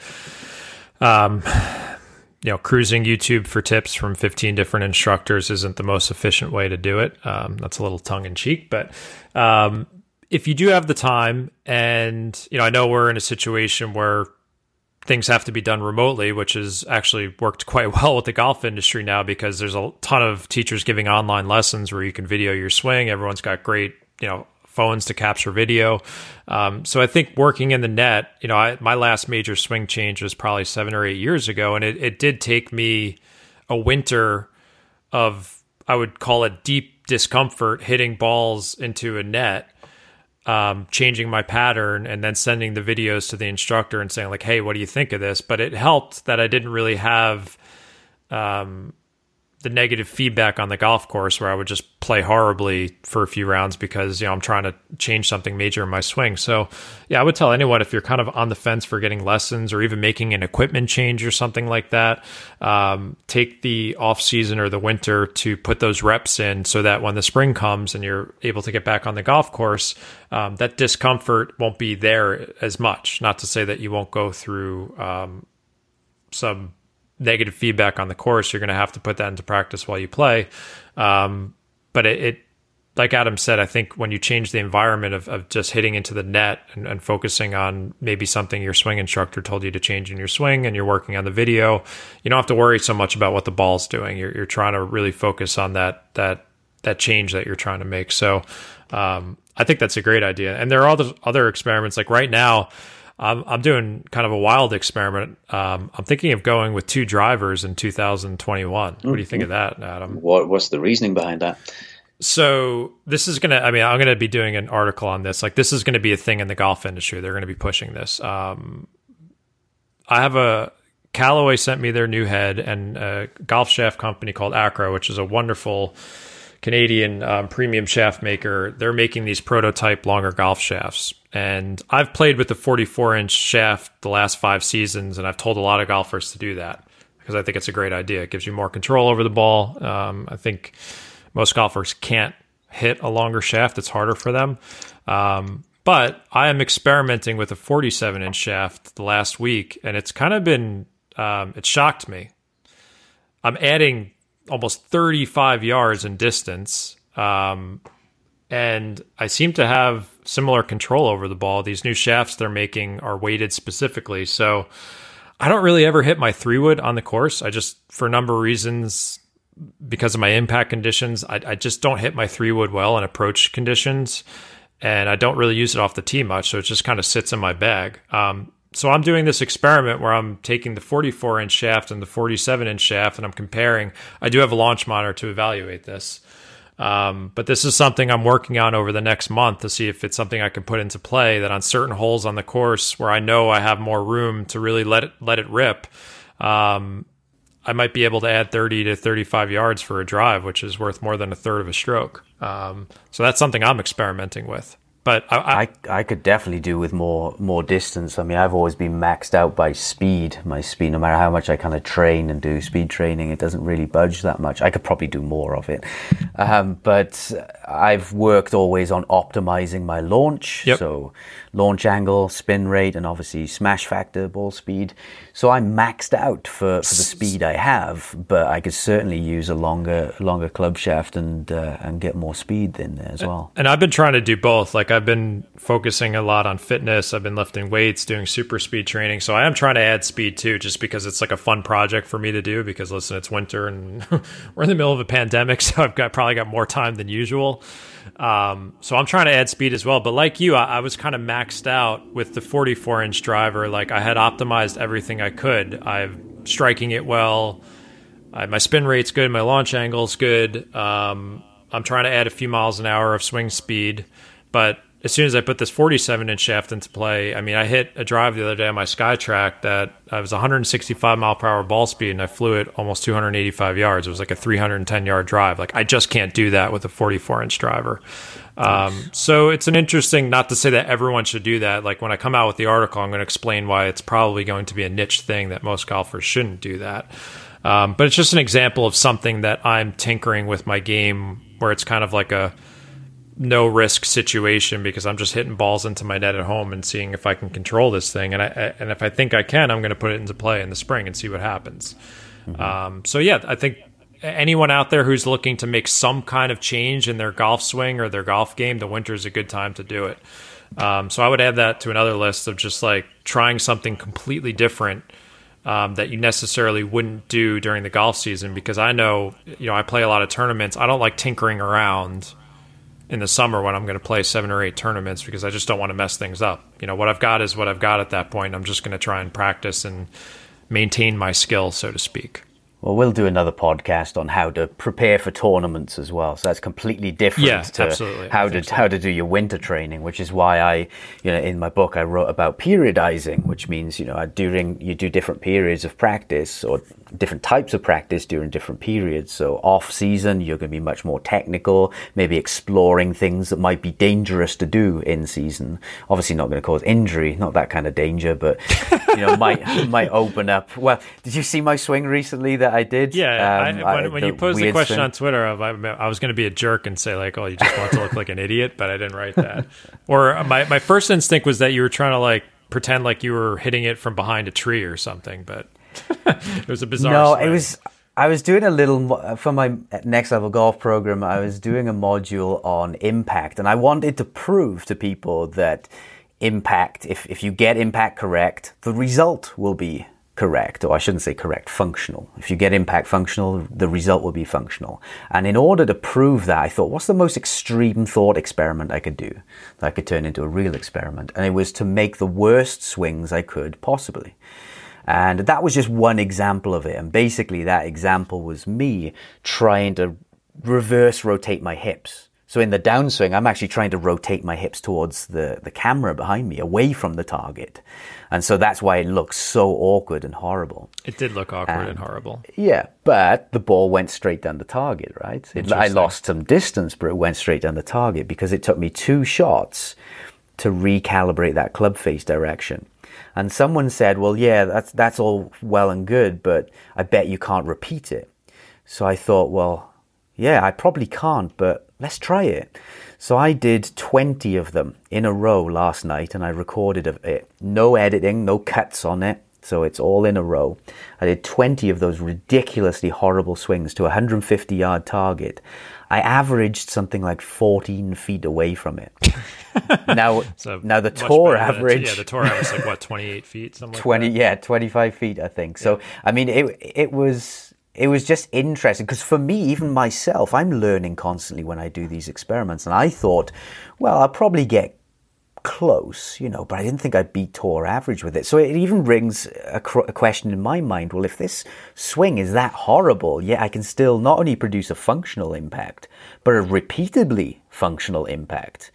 Speaker 1: um, you know, cruising YouTube for tips from fifteen different instructors isn't the most efficient way to do it. Um, that's a little tongue in cheek, but um, if you do have the time, and, you know, I know we're in a situation where things have to be done remotely, which has actually worked quite well with the golf industry now, because there's a ton of teachers giving online lessons where you can video your swing. Everyone's got great, you know, phones to capture video. Um, so I think working in the net, you know, I, my last major swing change was probably seven or eight years ago. And it, it did take me a winter of, I would call it deep discomfort, hitting balls into a net, um, changing my pattern, and then sending the videos to the instructor and saying like, hey, what do you think of this? But it helped that I didn't really have, um, the negative feedback on the golf course where I would just play horribly for a few rounds because, you know, I'm trying to change something major in my swing. So yeah, I would tell anyone, if you're kind of on the fence for getting lessons or even making an equipment change or something like that, um, take the off season or the winter to put those reps in, so that when the spring comes and you're able to get back on the golf course, um, that discomfort won't be there as much. Not to say that you won't go through, um, some negative feedback on the course. You're going to have to put that into practice while you play. Um, but it, it, like Adam said, I think when you change the environment of, of just hitting into the net and, and focusing on maybe something your swing instructor told you to change in your swing, and you're working on the video, you don't have to worry so much about what the ball's doing. You're, you're trying to really focus on that, that, that change that you're trying to make. So, um, I think that's a great idea. And there are other, other experiments. Like right now, I'm, I'm doing kind of a wild experiment. Um, I'm thinking of going with two drivers in two thousand twenty-one. What do you think of that, Adam?
Speaker 2: What, what's the reasoning behind that?
Speaker 1: So this is going to, I mean, I'm going to be doing an article on this. Like, this is going to be a thing in the golf industry. They're going to be pushing this. Um, I have a, Callaway sent me their new head, and a golf shaft company called Acro, which is a wonderful Canadian um, premium shaft maker. They're making these prototype longer golf shafts. And I've played with the forty-four inch shaft the last five seasons, and I've told a lot of golfers to do that because I think it's a great idea. It gives you more control over the ball. Um, I think most golfers can't hit a longer shaft. It's harder for them. Um, but I am experimenting with a forty-seven inch shaft the last week, and it's kind of been, um, it shocked me. I'm adding almost thirty-five yards in distance, um, and I seem to have similar control over the ball. These new shafts they're making are weighted specifically, so I don't really ever hit my three wood on the course. I just, for a number of reasons, because of my impact conditions, I, I just don't hit my three wood well in approach conditions, and I don't really use it off the tee much, so it just kind of sits in my bag. Um, so I'm doing this experiment where I'm taking the forty-four inch shaft and the forty-seven inch shaft, and I'm comparing. I do have a launch monitor to evaluate this. Um, but this is something I'm working on over the next month to see if it's something I can put into play, that on certain holes on the course where I know I have more room to really let it, let it rip, um, I might be able to add thirty to thirty-five yards for a drive, which is worth more than a third of a stroke. Um, so that's something I'm experimenting with. But I, I,
Speaker 2: I I could definitely do with more more distance. I mean, I've always been maxed out by speed. My speed, no matter how much I kind of train and do speed training, it doesn't really budge that much. I could probably do more of it. Um, but I've worked always on optimizing my launch.
Speaker 1: Yep.
Speaker 2: So launch angle, spin rate, and obviously smash factor, ball speed. So I'm maxed out for, for the speed I have, but I could certainly use a longer longer club shaft and uh, and get more speed in there as well.
Speaker 1: And I've been trying to do both. Like, I've been focusing a lot on fitness. I've been lifting weights, doing super speed training. So I am trying to add speed too, just because it's like a fun project for me to do, because listen, it's winter and we're in the middle of a pandemic. So I've got probably got more time than usual. Um, so I'm trying to add speed as well. But like you, I, I was kind of maxed out with the forty-four inch driver. Like, I had optimized everything I could. I'm striking it well. I, my spin rate's good. My launch angle's good. Um, I'm trying to add a few miles an hour of swing speed. But as soon as I put this forty-seven inch shaft into play, I mean, I hit a drive the other day on my SkyTrack that I was one hundred sixty-five mile per hour ball speed, and I flew it almost two hundred eighty-five yards. It was like a three hundred ten yard drive. Like, I just can't do that with a forty-four inch driver. Um, so it's an interesting, not to say that everyone should do that. Like, when I come out with the article, I'm going to explain why it's probably going to be a niche thing that most golfers shouldn't do that. Um, but it's just an example of something that I'm tinkering with my game, where it's kind of like a no risk situation, because I'm just hitting balls into my net at home and seeing if I can control this thing. And I, and if I think I can, I'm going to put it into play in the spring and see what happens. Mm-hmm. Um, so yeah, I think anyone out there who's looking to make some kind of change in their golf swing or their golf game, the winter is a good time to do it. Um, so I would add that to another list of just like trying something completely different Um, that you necessarily wouldn't do during the golf season, because I know, you know, I play a lot of tournaments. I don't like tinkering around in the summer when I'm going to play seven or eight tournaments, because I just don't want to mess things up. You know, what I've got is what I've got at that point. I'm just going to try and practice and maintain my skill, so to speak.
Speaker 2: Well, we'll do another podcast on how to prepare for tournaments as well. So that's completely different
Speaker 1: yeah,
Speaker 2: to
Speaker 1: absolutely.
Speaker 2: how to
Speaker 1: so.
Speaker 2: how to do your winter training, which is why I, you know, in my book I wrote about periodizing, which means, you know, during you do different periods of practice or different types of practice during different periods. So off season, you're going to be much more technical, maybe exploring things that might be dangerous to do in season. Obviously not going to cause injury, not that kind of danger, but, you know, might might open up. Well, did you see my swing recently that I did?
Speaker 1: Yeah, um, I, when,
Speaker 2: I,
Speaker 1: when you posed the question
Speaker 2: swing.
Speaker 1: on Twitter, I, I was going to be a jerk and say like, oh, you just want to look like an idiot, but I didn't write that. Or my, my first instinct was that you were trying to like pretend like you were hitting it from behind a tree or something, but it was a bizarre
Speaker 2: No,
Speaker 1: swing.
Speaker 2: it was... I was doing a little, for my Next Level Golf program, I was doing a module on impact, and I wanted to prove to people that impact, if, if you get impact correct, the result will be correct, or I shouldn't say correct, functional. If you get impact functional, the result will be functional. And in order to prove that, I thought, what's the most extreme thought experiment I could do that I could turn into a real experiment? And it was to make the worst swings I could possibly. And that was just one example of it. And basically that example was me trying to reverse rotate my hips. So in the downswing, I'm actually trying to rotate my hips towards the, the camera behind me, away from the target. And so that's why it looks so awkward and horrible.
Speaker 1: It did look awkward and, and horrible.
Speaker 2: Yeah, but the ball went straight down the target, right? It, I lost some distance, but it went straight down the target because it took me two shots to recalibrate that club face direction. And someone said, well, yeah, that's that's all well and good, but I bet you can't repeat it. So I thought, well, yeah, I probably can't, but let's try it. So I did twenty of them in a row last night, and I recorded it. No editing, no cuts on it. So it's all in a row. I did twenty of those ridiculously horrible swings to a one hundred fifty yard target. I averaged something like fourteen feet away from it. now,
Speaker 1: so
Speaker 2: now the tour average,
Speaker 1: yeah, the tour average like what, twenty-eight feet, something like
Speaker 2: twenty,
Speaker 1: that?
Speaker 2: Yeah, twenty-five feet, I think. So, yeah. I mean, it it was it was just interesting because for me, even myself, I'm learning constantly when I do these experiments, and I thought, well, I'll probably get close, you know, but I didn't think I'd beat tour average with it. So it even rings a, cr- a question in my mind. Well, if this swing is that horrible, yeah, I can still not only produce a functional impact, but a repeatably functional impact.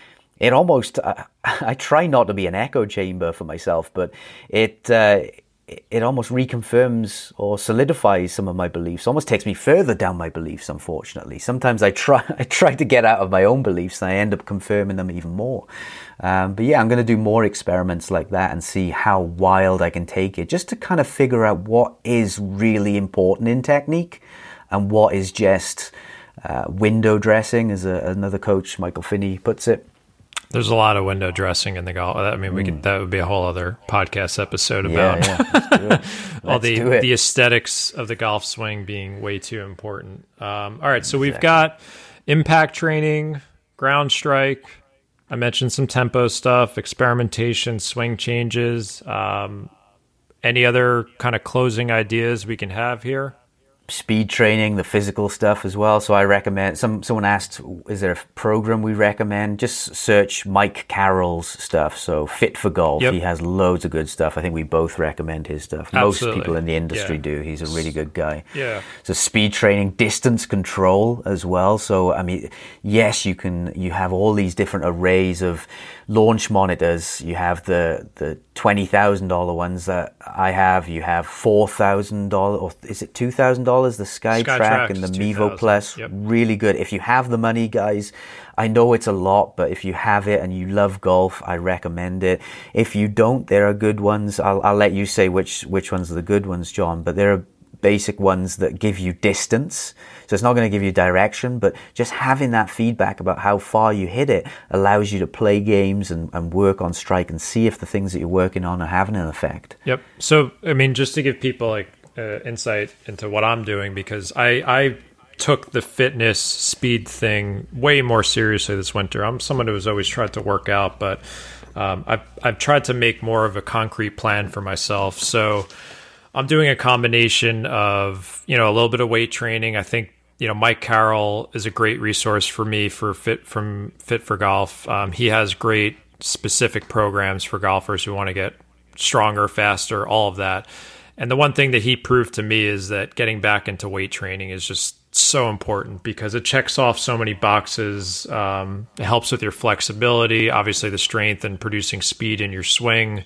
Speaker 2: It almost, uh, I try not to be an echo chamber for myself, but it, uh, it almost reconfirms or solidifies some of my beliefs, almost takes me further down my beliefs, unfortunately. Sometimes I try I try to get out of my own beliefs and I end up confirming them even more. Um, but yeah, I'm going to do more experiments like that and see how wild I can take it, just to kind of figure out what is really important in technique and what is just uh, window dressing, as a, another coach, Michael Finney, puts it.
Speaker 1: There's a lot of window dressing in the golf. I mean, we could, that would be a whole other podcast episode about
Speaker 2: yeah, yeah. Let's do it.
Speaker 1: all
Speaker 2: Let's
Speaker 1: the
Speaker 2: do it.
Speaker 1: the aesthetics of the golf swing being way too important. Um, all right, so we've got impact training, ground strike. I mentioned some tempo stuff, experimentation, swing changes. Um, any other kind of closing ideas we can have here?
Speaker 2: Speed training, the physical stuff as well. So I recommend, some someone asked, is there a program we recommend? Just search Mike Carroll's stuff. So Fit for Golf. Yep. He has loads of good stuff. I think we both recommend his stuff.
Speaker 1: Absolutely.
Speaker 2: Most people in the industry
Speaker 1: yeah.
Speaker 2: do. He's a really good guy.
Speaker 1: Yeah.
Speaker 2: So speed training, distance control as well. So, I mean, yes, you can, you have all these different arrays of launch monitors. You have the, the twenty thousand dollars ones that I have. You have four thousand dollars, or is it two thousand dollars? The Sky,
Speaker 1: Sky
Speaker 2: Track and the Mevo Plus.
Speaker 1: Yep.
Speaker 2: Really good. If you have the money, guys, I know it's a lot, but if you have it and you love golf, I recommend it. If you don't, there are good ones. I'll, I'll let you say which, which ones are the good ones, John, but there are basic ones that give you distance. So it's not going to give you direction, but just having that feedback about how far you hit it allows you to play games and, and work on strike and see if the things that you're working on are having an effect.
Speaker 1: Yep. So, I mean, just to give people like uh, insight into what I'm doing, because I, I took the fitness speed thing way more seriously this winter. I'm someone who has always tried to work out, but um, I've, I've tried to make more of a concrete plan for myself. So I'm doing a combination of, you know, a little bit of weight training. I think, you know, Mike Carroll is a great resource for me for Fit from Fit for Golf. Um, he has great specific programs for golfers who want to get stronger, faster, all of that. And the one thing that he proved to me is that getting back into weight training is just so important because it checks off so many boxes. Um, it helps with your flexibility, obviously the strength and producing speed in your swing.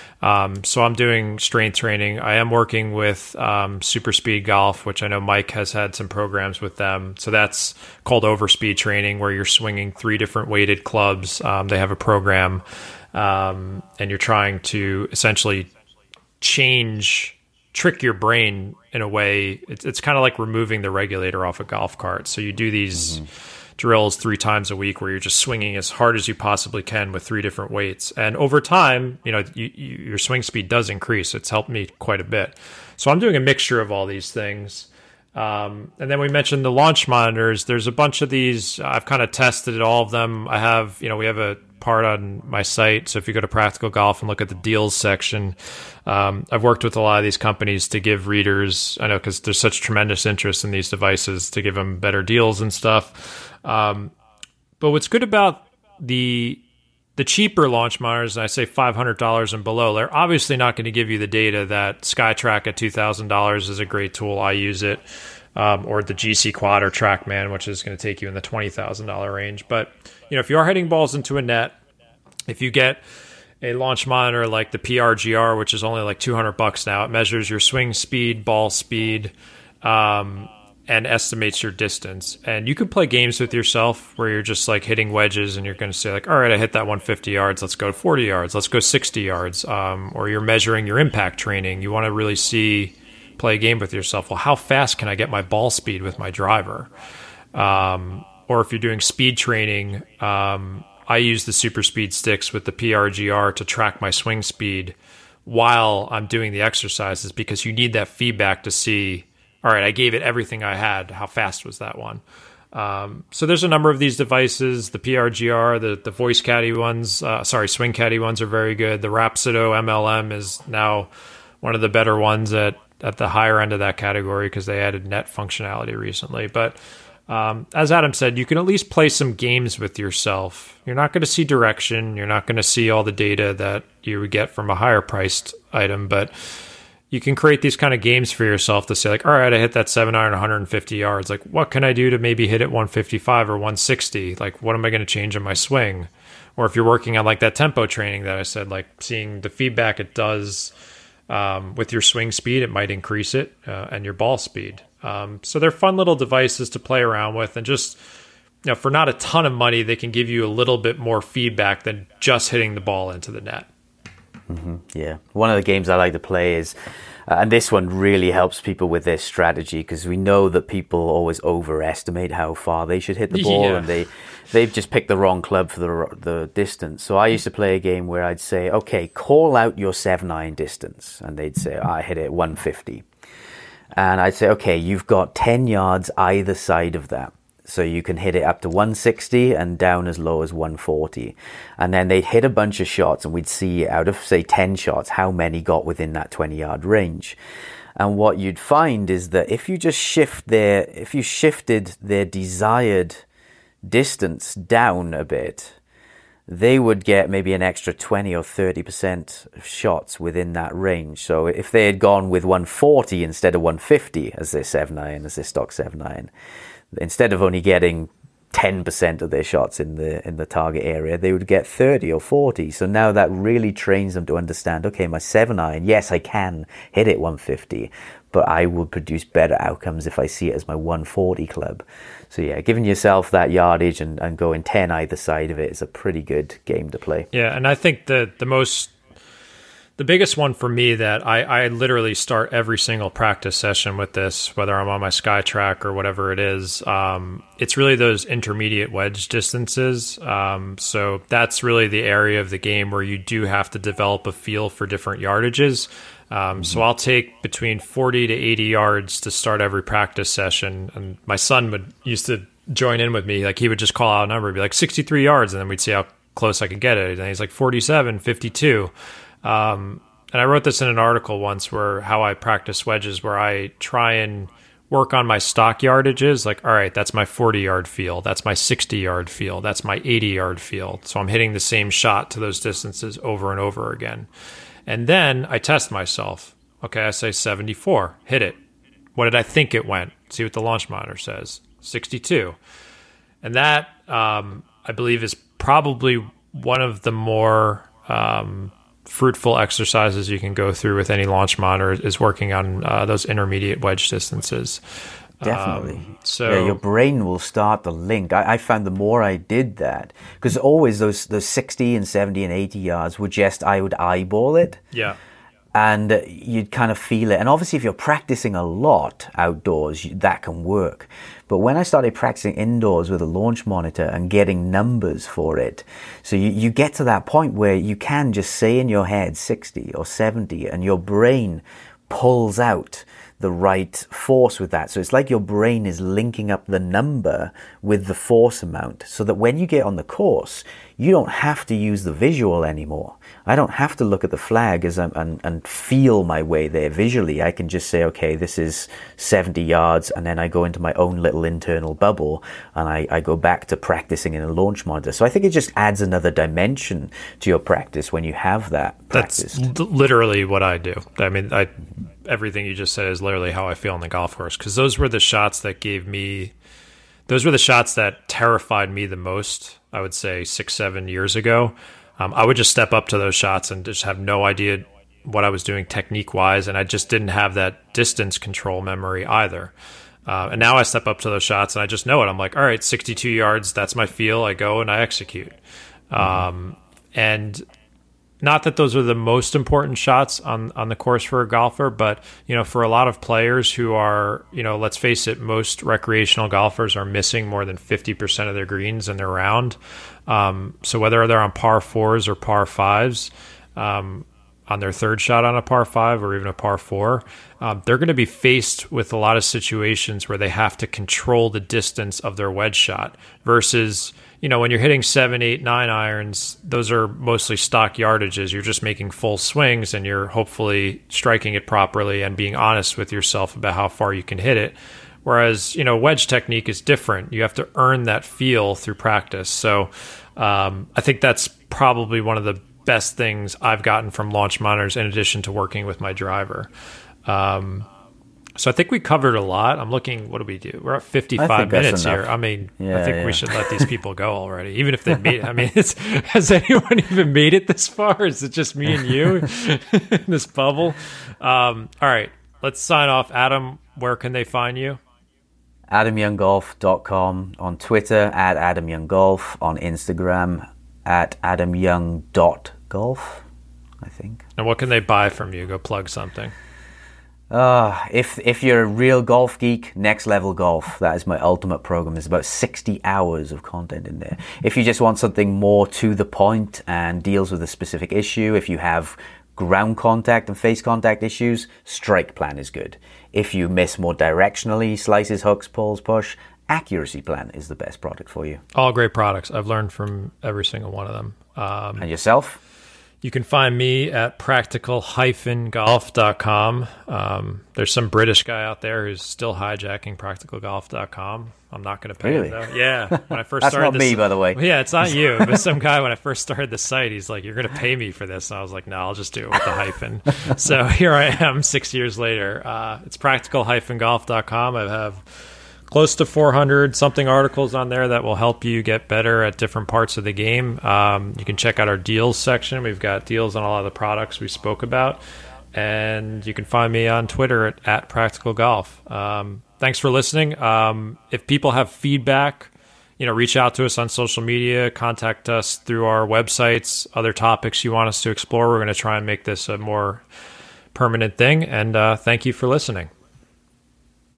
Speaker 1: Um, so I'm doing strength training. I am working with um, Super Speed Golf, which I know Mike has had some programs with them. So that's called overspeed training, where you're swinging three different weighted clubs. Um, they have a program, um, and you're trying to essentially change, trick your brain in a way. It's, it's kind of like removing the regulator off a golf cart. So you do these mm-hmm. drills three times a week where you're just swinging as hard as you possibly can with three different weights. And over time, you know, you, you, your swing speed does increase. It's helped me quite a bit. So I'm doing a mixture of all these things. Um, and then we mentioned the launch monitors. There's a bunch of these. I've kind of tested all of them. I have, you know, we have a part on my site. So if you go to Practical Golf and look at the deals section, um, I've worked with a lot of these companies to give readers, I know because there's such tremendous interest in these devices, to give them better deals and stuff. Um, but what's good about the the cheaper launch monitors, and I say five hundred dollars and below, they're obviously not going to give you the data that SkyTrack at two thousand dollars is a great tool. I use it. um, or the G C Quad or TrackMan, which is going to take you in the twenty thousand dollars range. But, you know, if you are hitting balls into a net, if you get a launch monitor like the P R G R, which is only like two hundred bucks now, it measures your swing speed, ball speed, um, and estimates your distance. And you can play games with yourself where you're just like hitting wedges and you're going to say like, all right, I hit that one hundred fifty yards. Let's go forty yards. Let's go sixty yards. Um, or you're measuring your impact training. You want to really see, play a game with yourself. Well, how fast can I get my ball speed with my driver? Um, or if you're doing speed training, um, I use the super speed sticks with the P R G R to track my swing speed while I'm doing the exercises, because you need that feedback to see, all right, I gave it everything I had. How fast was that one? Um, so there's a number of these devices. The P R G R, the, the Voice Caddy ones, uh, sorry, Swing Caddy ones are very good. The Rapsodo M L M is now one of the better ones at, at the higher end of that category because they added net functionality recently. But um, as Adam said, you can at least play some games with yourself. You're not going to see direction. You're not going to see all the data that you would get from a higher priced item, but you can create these kind of games for yourself to say like, all right, I hit that seven iron one hundred fifty yards. Like, what can I do to maybe hit it one fifty-five or one sixty? Like, what am I going to change in my swing? Or if you're working on like that tempo training that I said, like seeing the feedback it does um, with your swing speed, it might increase it uh, and your ball speed. Um, so they're fun little devices to play around with, and just, you know, for not a ton of money, they can give you a little bit more feedback than just hitting the ball into the net.
Speaker 2: Mm-hmm. Yeah. One of the games I like to play is, uh, and this one really helps people with their strategy, because we know that people always overestimate how far they should hit the ball,
Speaker 1: yeah.
Speaker 2: and they, they've just picked the wrong club for the the distance. So I used to play a game where I'd say, okay, call out your seven iron distance. And they'd say, I hit it one fifty. And I'd say, okay, you've got ten yards either side of that. So you can hit it up to one sixty and down as low as one forty. And then they'd hit a bunch of shots, and we'd see out of, say, ten shots, how many got within that twenty-yard range. And what you'd find is that if you just shift their, if you shifted their desired distance down a bit, they would get maybe an extra twenty or thirty percent of shots within that range. So if they had gone with one forty instead of one fifty as their seven iron, as their stock seven iron, instead of only getting ten percent of their shots in the in the target area, they would get thirty or forty. So now that really trains them to understand, okay, my seven iron, yes, I can hit it one fifty, but I will produce better outcomes if I see it as my one forty club. So yeah, giving yourself that yardage and, and going ten either side of it is a pretty good game to play.
Speaker 1: Yeah, and I think the the most The biggest one for me that I, I literally start every single practice session with this, whether I'm on my SkyTrack or whatever it is, um, it's really those intermediate wedge distances. Um, so that's really the area of the game where you do have to develop a feel for different yardages. Um, mm-hmm. So I'll take between forty to eighty yards to start every practice session. And my son would used to join in with me. Like, he would just call out a number, be like sixty-three yards, and then we'd see how close I could get it. And he's like forty-seven, fifty-two. Um, and I wrote this in an article once where how I practice wedges, where I try and work on my stock yardages. Like, all right, that's my forty yard field. That's my sixty yard field. That's my eighty yard field. So I'm hitting the same shot to those distances over and over again. And then I test myself. Okay, I say seventy-four, hit it. What did I think it went? See what the launch monitor says. sixty-two. And that, um, I believe, is probably one of the more um, fruitful exercises you can go through with any launch monitor, is working on uh, those intermediate wedge distances.
Speaker 2: Definitely.
Speaker 1: Um, so
Speaker 2: yeah, your brain will start to link. I, I found the more I did that, because always those those sixty and seventy and eighty yards were just, I would eyeball it.
Speaker 1: Yeah.
Speaker 2: And you'd kind of feel it. And obviously, if you're practicing a lot outdoors, that can work. But when I started practicing indoors with a launch monitor and getting numbers for it, so you, you get to that point where you can just say in your head sixty or seventy, and your brain pulls out the right force with that. So it's like your brain is linking up the number with the force amount, so that when you get on the course, you don't have to use the visual anymore. I don't have to look at the flag as I'm, and, and feel my way there visually. I can just say, okay, this is seventy yards, and then I go into my own little internal bubble, and I, I go back to practicing in a launch monitor. So I think it just adds another dimension to your practice when you have that practice.
Speaker 1: That's literally what I do. I mean, I everything you just said is literally how I feel on the golf course, because those were the shots that gave me, those were the shots that terrified me the most, I would say six, seven years ago. Um, I would just step up to those shots and just have no idea what I was doing technique-wise, and I just didn't have that distance control memory either. Uh, and now I step up to those shots and I just know it. I'm like, all right, sixty-two yards, that's my feel. I go and I execute. Um, and not that those are the most important shots on, on the course for a golfer, but, you know, for a lot of players who are, you know, let's face it, most recreational golfers are missing more than fifty percent of their greens in their round. Um, so whether they're on par fours or par fives, um, on their third shot on a par five or even a par four, um, they're going to be faced with a lot of situations where they have to control the distance of their wedge shot versus, you know, when you're hitting seven, eight, nine irons, those are mostly stock yardages. You're just making full swings and you're hopefully striking it properly and being honest with yourself about how far you can hit it. Whereas, you know, wedge technique is different. You have to earn that feel through practice. So um, I think that's probably one of the best things I've gotten from launch monitors in addition to working with my driver. Um, so I think we covered a lot. I'm looking, what do we do? We're at fifty-five minutes here. I mean,
Speaker 2: yeah,
Speaker 1: I think
Speaker 2: yeah.
Speaker 1: we should let these people go already, even if they made it. I mean, it's, has anyone even made it this far? Is it just me and you in this bubble? Um, all right, let's sign off. Adam, where can they find you?
Speaker 2: adam young golf dot com, on Twitter at adam young golf, on Instagram at adam young dot golf, I think.
Speaker 1: And what can they buy from you? Go plug something.
Speaker 2: Uh, if if you're a real golf geek, Next Level Golf. That is my ultimate program. There's about sixty hours of content in there. If you just want something more to the point and deals with a specific issue, if you have ground contact and face contact issues, Strike Plan is good. If you miss more directionally, slices, hooks, pulls, push, Accuracy Plan is the best product for you.
Speaker 1: All great products. I've learned from every single one of them. Um,
Speaker 2: and yourself?
Speaker 1: You can find me at practical golf dot com. Um, there's some British guy out there who's still hijacking practical golf dot com. I'm not going to pay
Speaker 2: really?
Speaker 1: him, though. Yeah. When I first
Speaker 2: That's
Speaker 1: started
Speaker 2: not
Speaker 1: this,
Speaker 2: me, by the way.
Speaker 1: Yeah, it's not you. But some guy, when I first started the site, he's like, you're going to pay me for this. And I was like, no, I'll just do it with the hyphen. So here I am six years later. Uh, it's practical golf dot com. I have close to four hundred something articles on there that will help you get better at different parts of the game. Um, you can check out our deals section. We've got deals on a lot of the products we spoke about. And you can find me on Twitter at, at Practical Golf. Um, thanks for listening. Um, if people have feedback, you know, reach out to us on social media, contact us through our websites, other topics you want us to explore. We're going to try and make this a more permanent thing. And uh, thank you for listening.